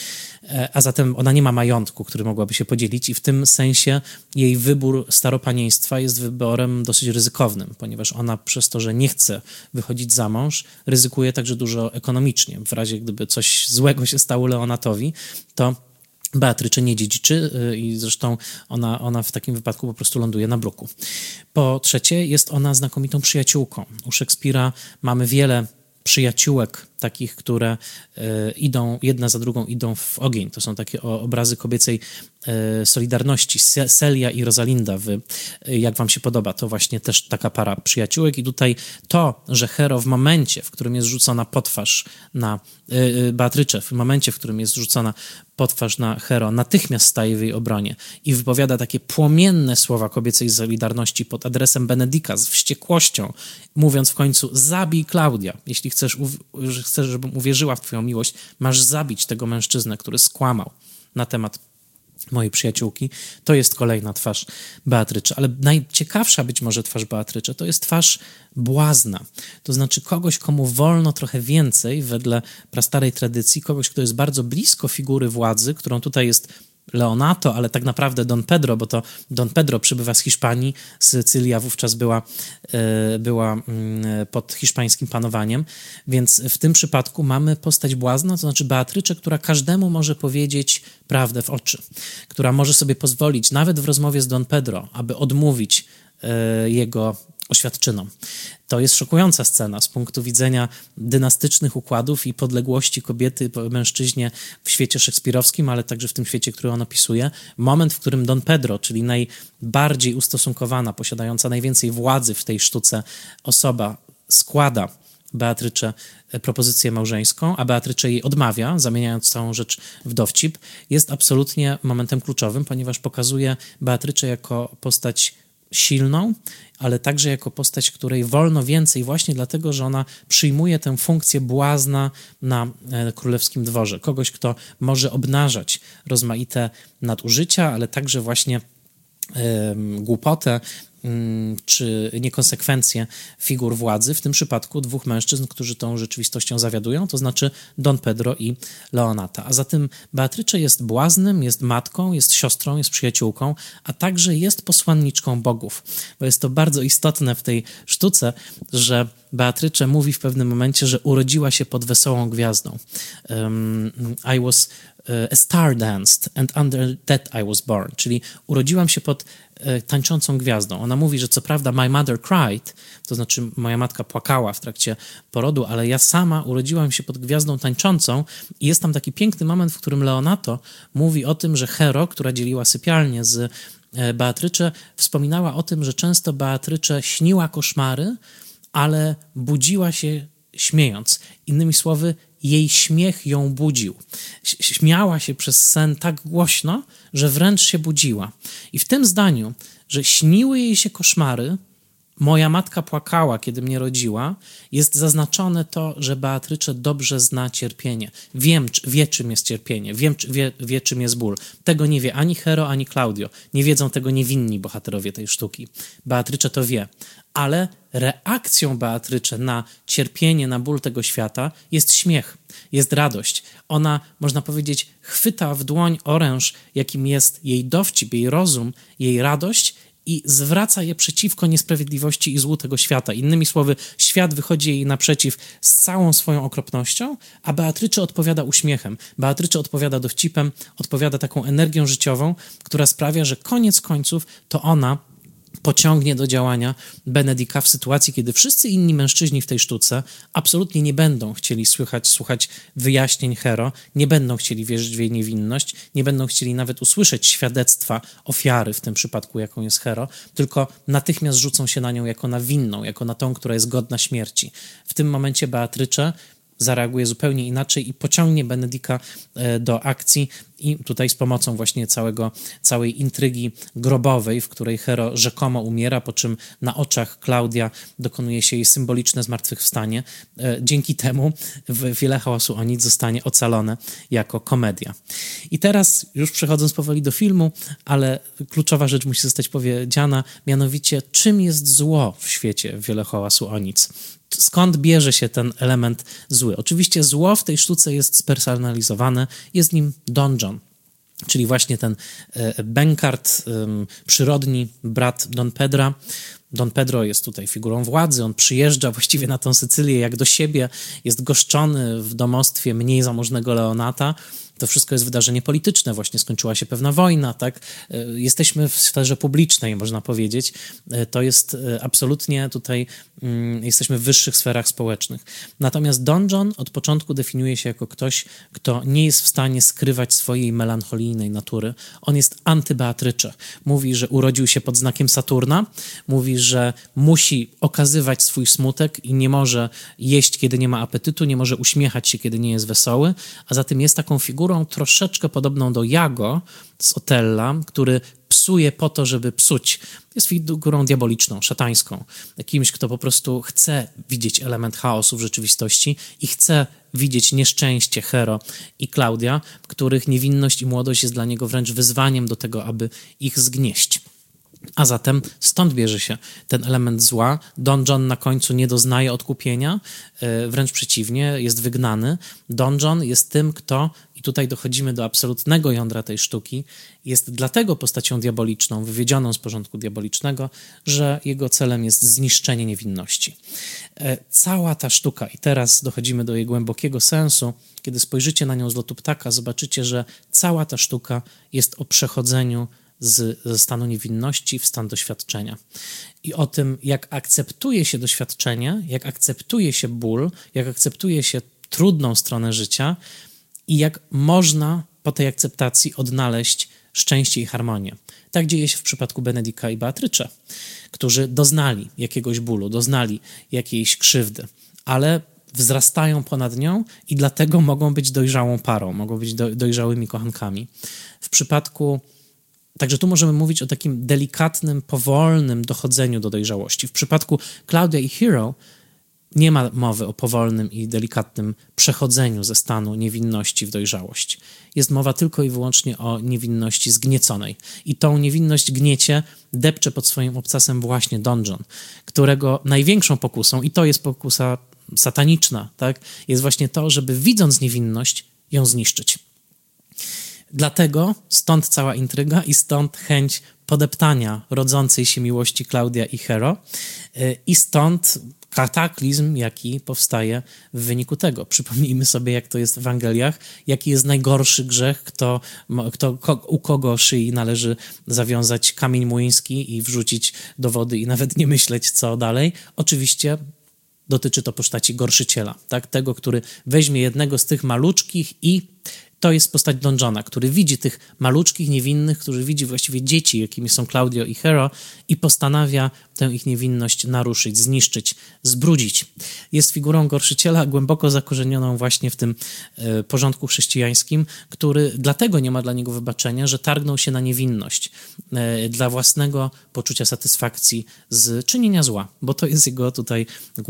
A zatem ona nie ma majątku, który mogłaby się podzielić i w tym sensie jej wybór staropanieństwa jest wyborem dosyć ryzykownym, ponieważ ona przez to, że nie chce wychodzić za mąż, ryzykuje także dużo ekonomicznie. W razie gdyby coś złego się stało Leonatowi, to Beatrycze nie dziedziczy i zresztą ona w takim wypadku po prostu ląduje na bruku. Po trzecie, jest ona znakomitą przyjaciółką. U Szekspira mamy wiele przyjaciółek takich, które idą, jedna za drugą idą w ogień. To są takie obrazy kobiecej solidarności. Celia i Rosalinda Jak wam się podoba, to właśnie też taka para przyjaciółek i tutaj to, że Hero w momencie, w którym jest rzucona pod twarz na Beatrycze, w momencie, w którym jest rzucona pod twarz na Hero, natychmiast staje w jej obronie i wypowiada takie płomienne słowa kobiecej solidarności pod adresem Benedyka z wściekłością, mówiąc w końcu: zabij Klaudia. Jeśli chcesz, żebym uwierzyła w twoją miłość, masz zabić tego mężczyznę, który skłamał na temat mojej przyjaciółki. To jest kolejna twarz Beatrycze, ale najciekawsza być może twarz Beatrycze to jest twarz błazna. To znaczy kogoś, komu wolno trochę więcej wedle prastarej tradycji, kogoś, kto jest bardzo blisko figury władzy, którą tutaj jest Leonato, ale tak naprawdę Don Pedro, bo to Don Pedro przybywa z Hiszpanii, Sycylia wówczas była pod hiszpańskim panowaniem, więc w tym przypadku mamy postać błazna, to znaczy Beatrycze, która każdemu może powiedzieć prawdę w oczy, która może sobie pozwolić, nawet w rozmowie z Don Pedro, aby odmówić jego oświadczynom. To jest szokująca scena z punktu widzenia dynastycznych układów i podległości kobiety po mężczyźnie w świecie szekspirowskim, ale także w tym świecie, który on opisuje. Moment, w którym Don Pedro, czyli najbardziej ustosunkowana, posiadająca najwięcej władzy w tej sztuce osoba, składa Beatrycze propozycję małżeńską, a Beatrycze jej odmawia, zamieniając całą rzecz w dowcip, jest absolutnie momentem kluczowym, ponieważ pokazuje Beatrycze jako postać silną, ale także jako postać, której wolno więcej właśnie dlatego, że ona przyjmuje tę funkcję błazna na królewskim dworze. Kogoś, kto może obnażać rozmaite nadużycia, ale także właśnie głupotę czy niekonsekwencje figur władzy, w tym przypadku dwóch mężczyzn, którzy tą rzeczywistością zawiadują, to znaczy Don Pedro i Leonata. A zatem Beatrycze jest błaznem, jest matką, jest siostrą, jest przyjaciółką, a także jest posłanniczką bogów. Bo jest to bardzo istotne w tej sztuce, że Beatrycze mówi w pewnym momencie, że urodziła się pod wesołą gwiazdą. I was a star danced and under that I was born, czyli urodziłam się pod tańczącą gwiazdą. Ona mówi, że co prawda my mother cried, to znaczy moja matka płakała w trakcie porodu, ale ja sama urodziłam się pod gwiazdą tańczącą i jest tam taki piękny moment, w którym Leonato mówi o tym, że Hero, która dzieliła sypialnię z Beatrycze, wspominała o tym, że często Beatrycze śniła koszmary, ale budziła się śmiejąc. Innymi słowy, jej śmiech ją budził. Śmiała się przez sen tak głośno, że wręcz się budziła. I w tym zdaniu, że śniły jej się koszmary, moja matka płakała, kiedy mnie rodziła, jest zaznaczone to, że Beatrycze dobrze zna cierpienie. Wie, czym jest cierpienie, wie, czym jest ból. Tego nie wie ani Hero, ani Claudio. Nie wiedzą tego niewinni bohaterowie tej sztuki. Beatrycze to wie. Ale reakcją Beatrycze na cierpienie, na ból tego świata jest śmiech, jest radość. Ona, można powiedzieć, chwyta w dłoń oręż, jakim jest jej dowcip, jej rozum, jej radość i zwraca je przeciwko niesprawiedliwości i złu tego świata. Innymi słowy, świat wychodzi jej naprzeciw z całą swoją okropnością, a Beatrycze odpowiada uśmiechem. Beatrycze odpowiada dowcipem, odpowiada taką energią życiową, która sprawia, że koniec końców to ona pociągnie do działania Benedika w sytuacji, kiedy wszyscy inni mężczyźni w tej sztuce absolutnie nie będą chcieli słuchać wyjaśnień Hero, nie będą chcieli wierzyć w jej niewinność, nie będą chcieli nawet usłyszeć świadectwa ofiary, w tym przypadku jaką jest Hero, tylko natychmiast rzucą się na nią jako na winną, jako na tą, która jest godna śmierci. W tym momencie Beatrycze zareaguje zupełnie inaczej i pociągnie Benedika do akcji i tutaj z pomocą właśnie całej intrygi grobowej, w której Hero rzekomo umiera, po czym na oczach Klaudia dokonuje się jej symboliczne zmartwychwstanie. Dzięki temu Wiele hałasu o nic zostanie ocalone jako komedia. I teraz już przechodząc powoli do filmu, ale kluczowa rzecz musi zostać powiedziana, mianowicie czym jest zło w świecie Wiele hałasu o nic. Skąd bierze się ten element zły? Oczywiście zło w tej sztuce jest spersonalizowane, jest nim Don John, czyli właśnie ten bękart, przyrodni brat Don Pedra. Don Pedro jest tutaj figurą władzy, on przyjeżdża właściwie na tą Sycylię jak do siebie, jest goszczony w domostwie mniej zamożnego Leonata. To wszystko jest wydarzenie polityczne, właśnie skończyła się pewna wojna, tak? Jesteśmy w sferze publicznej, można powiedzieć. To jest absolutnie tutaj, jesteśmy w wyższych sferach społecznych. Natomiast Don John od początku definiuje się jako ktoś, kto nie jest w stanie skrywać swojej melancholijnej natury. On jest antybeatrycze. Mówi, że urodził się pod znakiem Saturna, mówi, że musi okazywać swój smutek i nie może jeść, kiedy nie ma apetytu, nie może uśmiechać się, kiedy nie jest wesoły, a zatem jest taką figurą troszeczkę podobną do Iago z Otella, który psuje po to, żeby psuć. Jest figurą diaboliczną, szatańską. Kimś, kto po prostu chce widzieć element chaosu w rzeczywistości i chce widzieć nieszczęście Hero i Klaudia, których niewinność i młodość jest dla niego wręcz wyzwaniem do tego, aby ich zgnieść. A zatem stąd bierze się ten element zła. Don John na końcu nie doznaje odkupienia, wręcz przeciwnie, jest wygnany. Don John jest tym, kto, i tutaj dochodzimy do absolutnego jądra tej sztuki, jest dlatego postacią diaboliczną, wywiedzioną z porządku diabolicznego, że jego celem jest zniszczenie niewinności. Cała ta sztuka, i teraz dochodzimy do jej głębokiego sensu, kiedy spojrzycie na nią z lotu ptaka, zobaczycie, że cała ta sztuka jest o przechodzeniu ze stanu niewinności w stan doświadczenia. I o tym, jak akceptuje się doświadczenie, jak akceptuje się ból, jak akceptuje się trudną stronę życia i jak można po tej akceptacji odnaleźć szczęście i harmonię. Tak dzieje się w przypadku Benedika i Beatrycze, którzy doznali jakiegoś bólu, doznali jakiejś krzywdy, ale wzrastają ponad nią i dlatego mogą być dojrzałą parą, mogą być dojrzałymi kochankami. W przypadku... Także tu możemy mówić o takim delikatnym, powolnym dochodzeniu do dojrzałości. W przypadku Claudia i Hero nie ma mowy o powolnym i delikatnym przechodzeniu ze stanu niewinności w dojrzałość. Jest mowa tylko i wyłącznie o niewinności zgnieconej. I tą niewinność gniecie depcze pod swoim obcasem właśnie Don John, którego największą pokusą, i to jest pokusa sataniczna, tak, jest właśnie to, żeby widząc niewinność, ją zniszczyć. Dlatego stąd cała intryga i stąd chęć podeptania rodzącej się miłości Claudia i Hero i stąd kataklizm, jaki powstaje w wyniku tego. Przypomnijmy sobie, jak to jest w Ewangeliach, jaki jest najgorszy grzech, u kogo szyi należy zawiązać kamień młyński i wrzucić do wody i nawet nie myśleć, co dalej. Oczywiście dotyczy to postaci gorszyciela, tak? Tego, który weźmie jednego z tych maluczkich i to jest postać Don Johna, który widzi tych maluczkich, niewinnych, który widzi właściwie dzieci, jakimi są Claudio i Hero i postanawia tę ich niewinność naruszyć, zniszczyć, zbrudzić. Jest figurą gorszyciela głęboko zakorzenioną właśnie w tym porządku chrześcijańskim, który dlatego nie ma dla niego wybaczenia, że targnął się na niewinność dla własnego poczucia satysfakcji z czynienia zła, bo to jest jego tutaj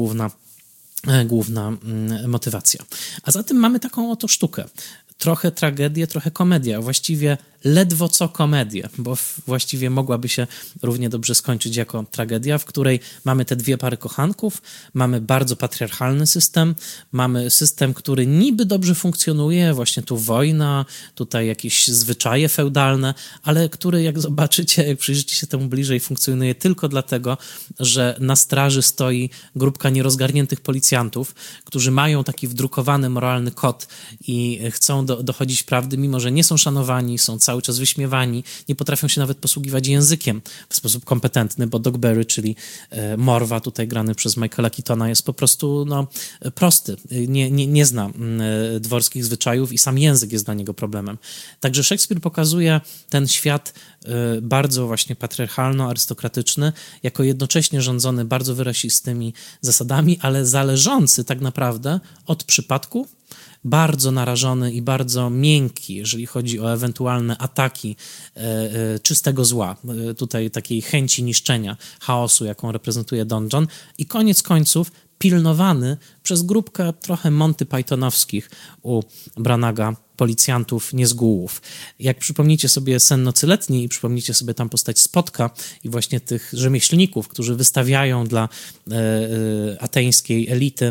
główna motywacja. A zatem mamy taką oto sztukę. Trochę tragedię, trochę komedię, a właściwie ledwo co komedię, bo właściwie mogłaby się równie dobrze skończyć jako tragedia, w której mamy te dwie pary kochanków, mamy bardzo patriarchalny system, mamy system, który niby dobrze funkcjonuje, właśnie tu wojna, tutaj jakieś zwyczaje feudalne, ale który, jak zobaczycie, jak przyjrzycie się temu bliżej, funkcjonuje tylko dlatego, że na straży stoi grupka nierozgarniętych policjantów, którzy mają taki wdrukowany moralny kod i chcą dochodzić prawdy, mimo że nie są szanowani, są cały czas wyśmiewani, nie potrafią się nawet posługiwać językiem w sposób kompetentny, bo Doc Berry, czyli Morwa, tutaj grany przez Michaela Keatona, jest po prostu prosty. Nie zna dworskich zwyczajów i sam język jest dla niego problemem. Także Szekspir pokazuje ten świat bardzo właśnie patriarchalno-arystokratyczny, jako jednocześnie rządzony bardzo wyrasistymi zasadami, ale zależący tak naprawdę od przypadku, bardzo narażony i bardzo miękki, jeżeli chodzi o ewentualne ataki czystego zła, tutaj takiej chęci niszczenia, chaosu, jaką reprezentuje Don John i koniec końców pilnowany przez grupkę trochę Monty Pythonowskich u Branaga policjantów niezgółów. Jak przypomnicie sobie Sen nocy letniej i przypomnicie sobie tam postać Spotka i właśnie tych rzemieślników, którzy wystawiają dla ateńskiej elity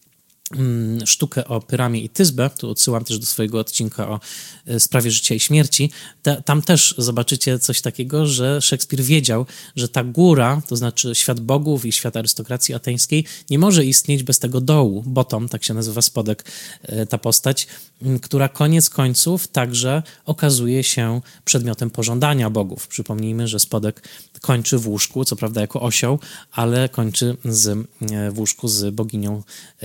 sztukę o Pyramie i Tyzbę, tu odsyłam też do swojego odcinka o sprawie życia i śmierci, tam też zobaczycie coś takiego, że Szekspir wiedział, że ta góra, to znaczy świat bogów i świat arystokracji ateńskiej, nie może istnieć bez tego dołu, bottom, tak się nazywa spodek, ta postać, która koniec końców także okazuje się przedmiotem pożądania bogów. Przypomnijmy, że spodek kończy w łóżku, co prawda jako osioł, ale kończy w łóżku z boginią,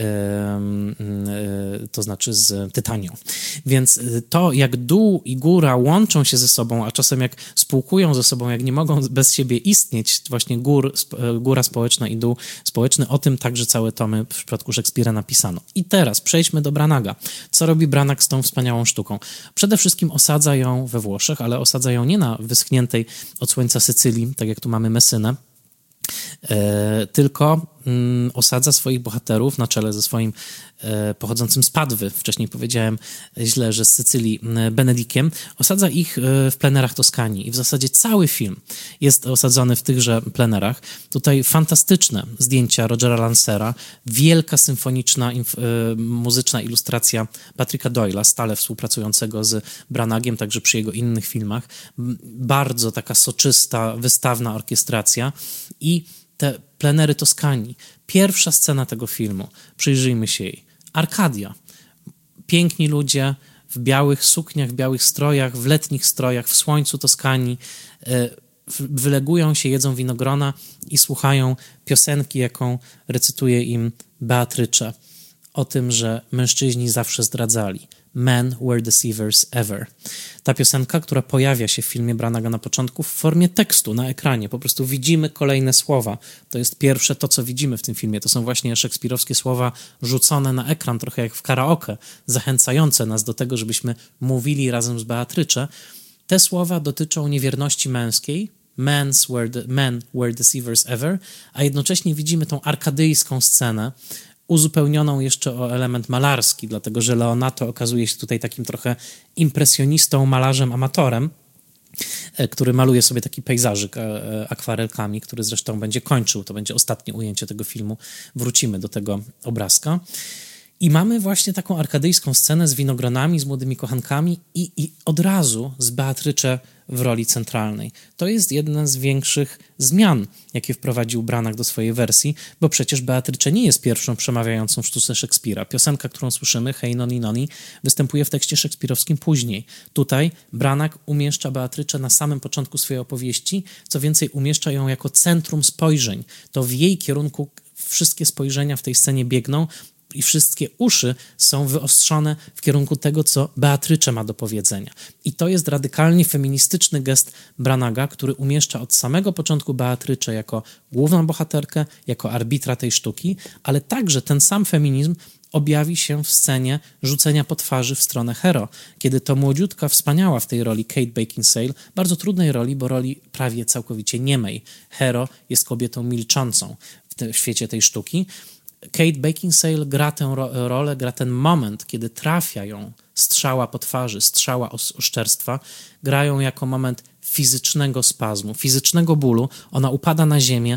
to znaczy z Tytanią. Więc to, jak dół i góra łączą się ze sobą, a czasem jak spółkują ze sobą, jak nie mogą bez siebie istnieć, właśnie góra społeczna i dół społeczny, o tym także całe tomy w przypadku Szekspira napisano. I teraz przejdźmy do Branaga. Co robi Branag z tą wspaniałą sztuką? Przede wszystkim osadza ją we Włoszech, ale osadza ją nie na wyschniętej od słońca Sycylii, tak jak tu mamy Messynę, tylko osadza swoich bohaterów na czele ze swoim pochodzącym z Padwy, wcześniej powiedziałem źle, że z Sycylii, Benedikiem, osadza ich w plenerach Toskanii i w zasadzie cały film jest osadzony w tychże plenerach. Tutaj fantastyczne zdjęcia Rogera Lancera, wielka symfoniczna muzyczna ilustracja Patricka Doyle'a, stale współpracującego z Branagiem, także przy jego innych filmach. Bardzo taka soczysta, wystawna orkiestracja i te plenery Toskanii. Pierwsza scena tego filmu, przyjrzyjmy się jej. Arkadia. Piękni ludzie w białych sukniach, w białych strojach, w letnich strojach, w słońcu Toskanii, wylegują się, jedzą winogrona i słuchają piosenki, jaką recytuje im Beatrice. O tym, że mężczyźni zawsze zdradzali. Men Were Deceivers Ever. Ta piosenka, która pojawia się w filmie Branaga na początku w formie tekstu na ekranie. Po prostu widzimy kolejne słowa. To jest pierwsze to, co widzimy w tym filmie. To są właśnie szekspirowskie słowa rzucone na ekran, trochę jak w karaoke, zachęcające nas do tego, żebyśmy mówili razem z Beatrice. Te słowa dotyczą niewierności męskiej, men were deceivers ever, a jednocześnie widzimy tą arkadyjską scenę, uzupełnioną jeszcze o element malarski, dlatego że Leonato okazuje się tutaj takim trochę impresjonistą, malarzem, amatorem, który maluje sobie taki pejzażyk akwarelkami, który zresztą będzie kończył, to będzie ostatnie ujęcie tego filmu, wrócimy do tego obrazka. I mamy właśnie taką arkadyjską scenę z winogronami, z młodymi kochankami i od razu z Beatrice w roli centralnej. To jest jedna z większych zmian, jakie wprowadził Branagh do swojej wersji, bo przecież Beatrice nie jest pierwszą przemawiającą w sztuce Szekspira. Piosenka, którą słyszymy, Hej noni noni, występuje w tekście szekspirowskim później. Tutaj Branagh umieszcza Beatrice na samym początku swojej opowieści, co więcej umieszcza ją jako centrum spojrzeń. To w jej kierunku wszystkie spojrzenia w tej scenie biegną, i wszystkie uszy są wyostrzone w kierunku tego, co Beatrice ma do powiedzenia. I to jest radykalnie feministyczny gest Branagha, który umieszcza od samego początku Beatrice jako główną bohaterkę, jako arbitra tej sztuki, ale także ten sam feminizm objawi się w scenie rzucenia po twarzy w stronę Hero, kiedy to młodziutka, wspaniała w tej roli Kate Beckinsale, bardzo trudnej roli, bo roli prawie całkowicie niemej. Hero jest kobietą milczącą w świecie tej sztuki. Kate Beckinsale gra tę rolę, gra ten moment, kiedy trafia ją strzała po twarzy, strzała oszczerstwa, gra ją jako moment fizycznego spazmu, fizycznego bólu. Ona upada na ziemię,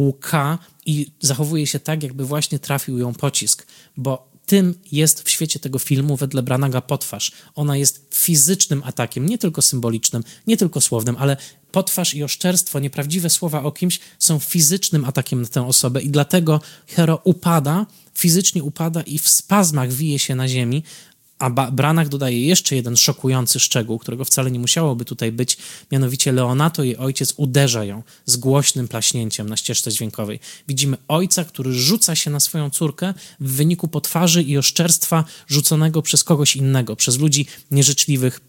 łka i zachowuje się tak, jakby właśnie trafił ją pocisk, bo tym jest w świecie tego filmu wedle Branagha potwarz. Ona jest fizycznym atakiem, nie tylko symbolicznym, nie tylko słownym, ale potwarz i oszczerstwo, nieprawdziwe słowa o kimś są fizycznym atakiem na tę osobę i dlatego Hero upada, fizycznie upada i w spazmach wije się na ziemi, a Branagh dodaje jeszcze jeden szokujący szczegół, którego wcale nie musiałoby tutaj być, mianowicie Leonato, jej ojciec, uderza ją z głośnym plaśnięciem na ścieżce dźwiękowej. Widzimy ojca, który rzuca się na swoją córkę w wyniku potwarzy i oszczerstwa rzuconego przez kogoś innego, przez ludzi nieżyczliwych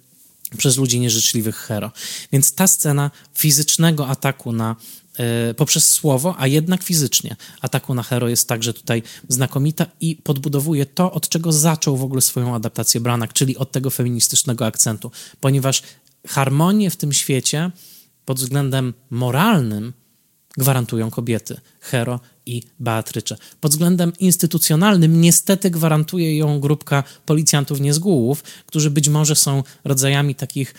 Hero. Więc ta scena fizycznego ataku poprzez słowo, a jednak fizycznie ataku na Hero jest także tutaj znakomita i podbudowuje to, od czego zaczął w ogóle swoją adaptację Branagh, czyli od tego feministycznego akcentu, ponieważ harmonię w tym świecie pod względem moralnym gwarantują kobiety, Hero i Beatrice. Pod względem instytucjonalnym niestety gwarantuje ją grupka policjantów niezgółów, którzy być może są rodzajami takich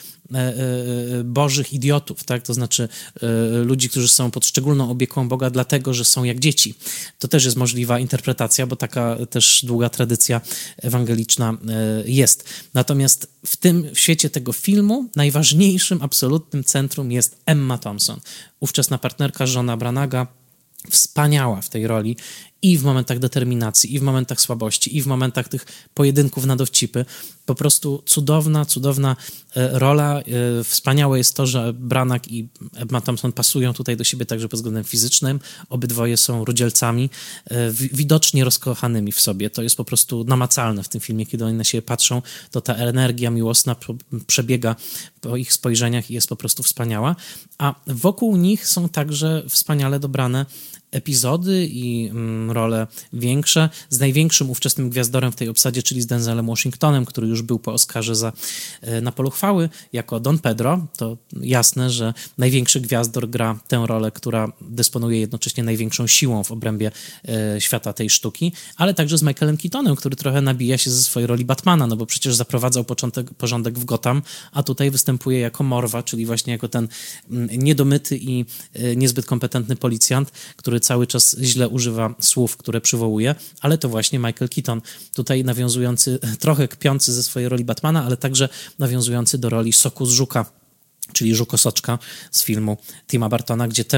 bożych idiotów, tak? To znaczy ludzi, którzy są pod szczególną opieką Boga dlatego, że są jak dzieci. To też jest możliwa interpretacja, bo taka też długa tradycja ewangeliczna jest. Natomiast w świecie tego filmu najważniejszym, absolutnym centrum jest Emma Thompson, ówczesna partnerka, żona Branagha, wspaniała w tej roli i w momentach determinacji, i w momentach słabości, i w momentach tych pojedynków na dowcipy. Po prostu cudowna rola. Wspaniałe jest to, że Branagh i Emma Thompson pasują tutaj do siebie także pod względem fizycznym. Obydwoje są rudzielcami, widocznie rozkochanymi w sobie. To jest po prostu namacalne w tym filmie, kiedy oni na siebie patrzą, to ta energia miłosna przebiega po ich spojrzeniach i jest po prostu wspaniała. A wokół nich są także wspaniale dobrane epizody i role większe, z największym ówczesnym gwiazdorem w tej obsadzie, czyli z Denzelem Washingtonem, który już był po Oscarze za Na polu chwały, jako Don Pedro. To jasne, że największy gwiazdor gra tę rolę, która dysponuje jednocześnie największą siłą w obrębie świata tej sztuki, ale także z Michaelem Keatonem, który trochę nabija się ze swojej roli Batmana, no bo przecież zaprowadzał porządek w Gotham, a tutaj występuje jako Morwa, czyli właśnie jako ten niedomyty i niezbyt kompetentny policjant, który cały czas źle używa słów, które przywołuje, ale to właśnie Michael Keaton, tutaj nawiązujący, trochę kpiący ze swojej roli Batmana, ale także nawiązujący do roli Soku z Żuka, czyli Żukosoczka z filmu Tima Burtona, gdzie też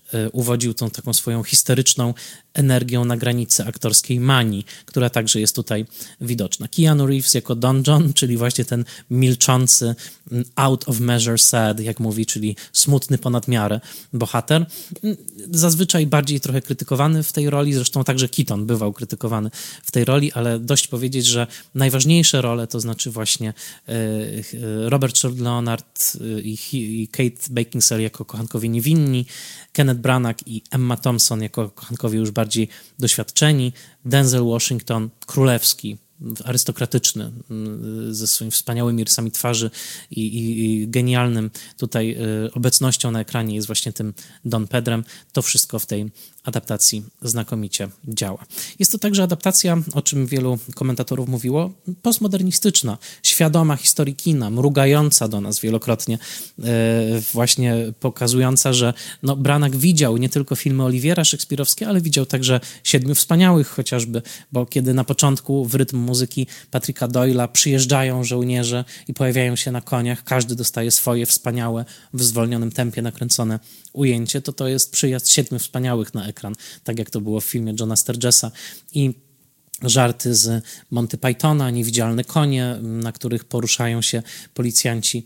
uwodził tą taką swoją histeryczną energią na granicy aktorskiej manii, która także jest tutaj widoczna. Keanu Reeves jako Don John, czyli właśnie ten milczący, out of measure sad, jak mówi, czyli smutny ponad miarę bohater. Zazwyczaj bardziej trochę krytykowany w tej roli, zresztą także Keaton bywał krytykowany w tej roli, ale dość powiedzieć, że najważniejsze role, to znaczy właśnie Robert Sean Leonard i Kate Beckinsale jako kochankowie niewinni, Kenneth Branagh i Emma Thompson jako kochankowie już bardziej doświadczeni, Denzel Washington królewski, arystokratyczny, ze swoimi wspaniałymi rysami twarzy i genialnym tutaj obecnością na ekranie jest właśnie tym Don Pedrem. To wszystko w tej adaptacji znakomicie działa. Jest to także adaptacja, o czym wielu komentatorów mówiło, postmodernistyczna, świadoma historii kina, mrugająca do nas wielokrotnie, właśnie pokazująca, że Branagh widział nie tylko filmy Oliviera szekspirowskie, ale widział także Siedmiu Wspaniałych chociażby, bo kiedy na początku w rytm muzyki Patricka Doyle'a przyjeżdżają żołnierze i pojawiają się na koniach, każdy dostaje swoje wspaniałe, w zwolnionym tempie nakręcone ujęcie, to jest przyjazd Siedmiu Wspaniałych na ekran, tak jak to było w filmie Johna Sturgesa i żarty z Monty Pythona, niewidzialne konie, na których poruszają się policjanci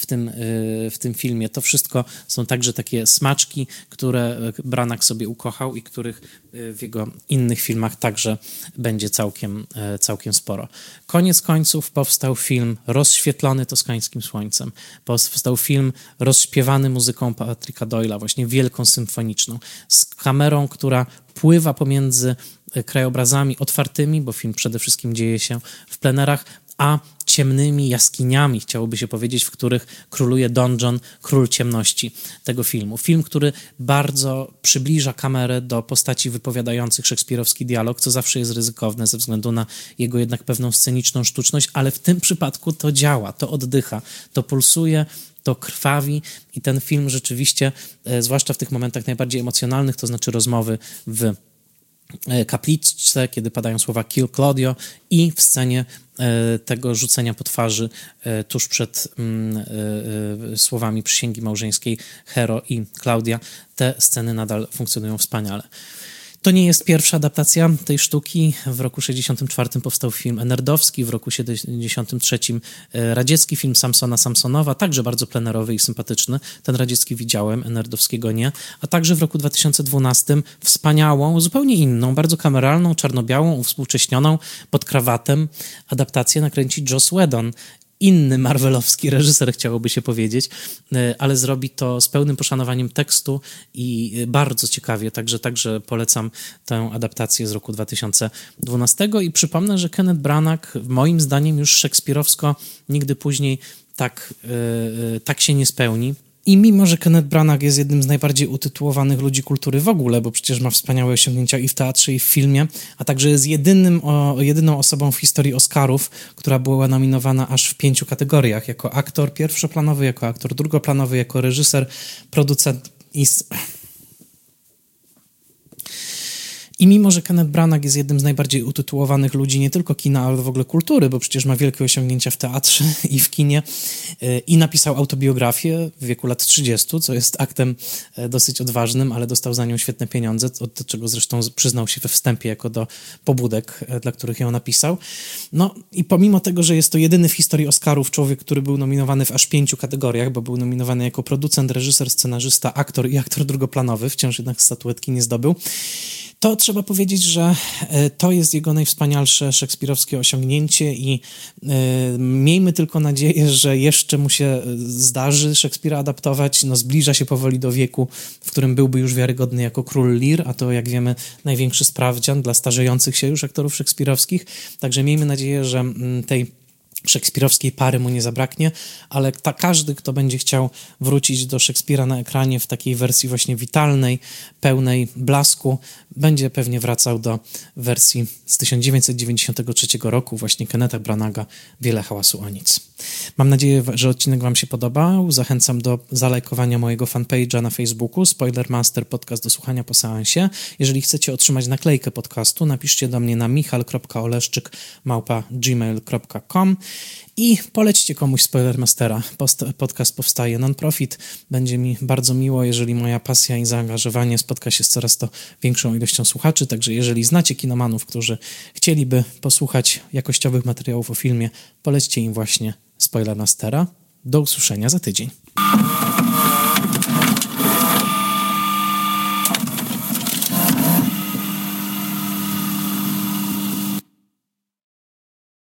w tym filmie. To wszystko są także takie smaczki, które Branagh sobie ukochał i których w jego innych filmach także będzie całkiem sporo. Koniec końców powstał film rozświetlony toskańskim słońcem. Powstał film rozśpiewany muzyką Patricka Doyle'a, właśnie wielką symfoniczną, z kamerą, która pływa pomiędzy krajobrazami otwartymi, bo film przede wszystkim dzieje się w plenerach, a ciemnymi jaskiniami, chciałoby się powiedzieć, w których króluje Don John, król ciemności tego filmu. Film, który bardzo przybliża kamerę do postaci wypowiadających szekspirowski dialog, co zawsze jest ryzykowne ze względu na jego jednak pewną sceniczną sztuczność, ale w tym przypadku to działa, to oddycha, to pulsuje, to krwawi i ten film rzeczywiście, zwłaszcza w tych momentach najbardziej emocjonalnych, to znaczy rozmowy w kapliczce, kiedy padają słowa Kill Claudio i w scenie tego rzucenia po twarzy tuż przed słowami przysięgi małżeńskiej Hero i Klaudia. Te sceny nadal funkcjonują wspaniale. To nie jest pierwsza adaptacja tej sztuki. W roku 1964 powstał film enerdowski, w roku 1973 radziecki film Samsona Samsonowa, także bardzo plenerowy i sympatyczny. Ten radziecki widziałem, enerdowskiego nie. A także w roku 2012 wspaniałą, zupełnie inną, bardzo kameralną, czarno-białą, uwspółcześnioną, pod krawatem adaptację nakręci Joss Whedon. Inny marvelowski reżyser, chciałoby się powiedzieć, ale zrobi to z pełnym poszanowaniem tekstu i bardzo ciekawie, także polecam tę adaptację z roku 2012 i przypomnę, że Kenneth Branagh moim zdaniem już szekspirowsko nigdy później tak się nie spełni. I mimo, że Kenneth Branagh jest jednym z najbardziej utytułowanych ludzi kultury w ogóle, bo przecież ma wspaniałe osiągnięcia i w teatrze, i w filmie, a także jest jedyną osobą w historii Oscarów, która była nominowana aż w 5 kategoriach. Jako aktor pierwszoplanowy, jako aktor drugoplanowy, jako reżyser, producent I mimo, że Kenneth Branagh jest jednym z najbardziej utytułowanych ludzi nie tylko kina, ale w ogóle kultury, bo przecież ma wielkie osiągnięcia w teatrze i w kinie i napisał autobiografię w wieku lat 30, co jest aktem dosyć odważnym, ale dostał za nią świetne pieniądze, od czego zresztą przyznał się we wstępie jako do pobudek, dla których ją napisał. No i pomimo tego, że jest to jedyny w historii Oscarów człowiek, który był nominowany w aż 5 kategoriach, bo był nominowany jako producent, reżyser, scenarzysta, aktor i aktor drugoplanowy, wciąż jednak statuetki nie zdobył, to trzeba powiedzieć, że to jest jego najwspanialsze szekspirowskie osiągnięcie i miejmy tylko nadzieję, że jeszcze mu się zdarzy Szekspira adaptować. No, zbliża się powoli do wieku, w którym byłby już wiarygodny jako król Lear, a to, jak wiemy, największy sprawdzian dla starzejących się już aktorów szekspirowskich. Także miejmy nadzieję, że tej szekspirowskiej pary mu nie zabraknie, ale każdy, kto będzie chciał wrócić do Szekspira na ekranie w takiej wersji właśnie witalnej, pełnej blasku, będzie pewnie wracał do wersji z 1993 roku, właśnie Kennetha Branagha, Wiele hałasu o nic. Mam nadzieję, że odcinek wam się podobał. Zachęcam do zalajkowania mojego fanpage'a na Facebooku, Spoilermaster, podcast do słuchania po seansie. Jeżeli chcecie otrzymać naklejkę podcastu, napiszcie do mnie na michal.oleszczyk@gmail.com. I polećcie komuś Spoilermastera. Podcast powstaje non-profit. Będzie mi bardzo miło, jeżeli moja pasja i zaangażowanie spotka się z coraz to większą ilością słuchaczy. Także jeżeli znacie kinomanów, którzy chcieliby posłuchać jakościowych materiałów o filmie, polećcie im właśnie Spoilermastera. Do usłyszenia za tydzień.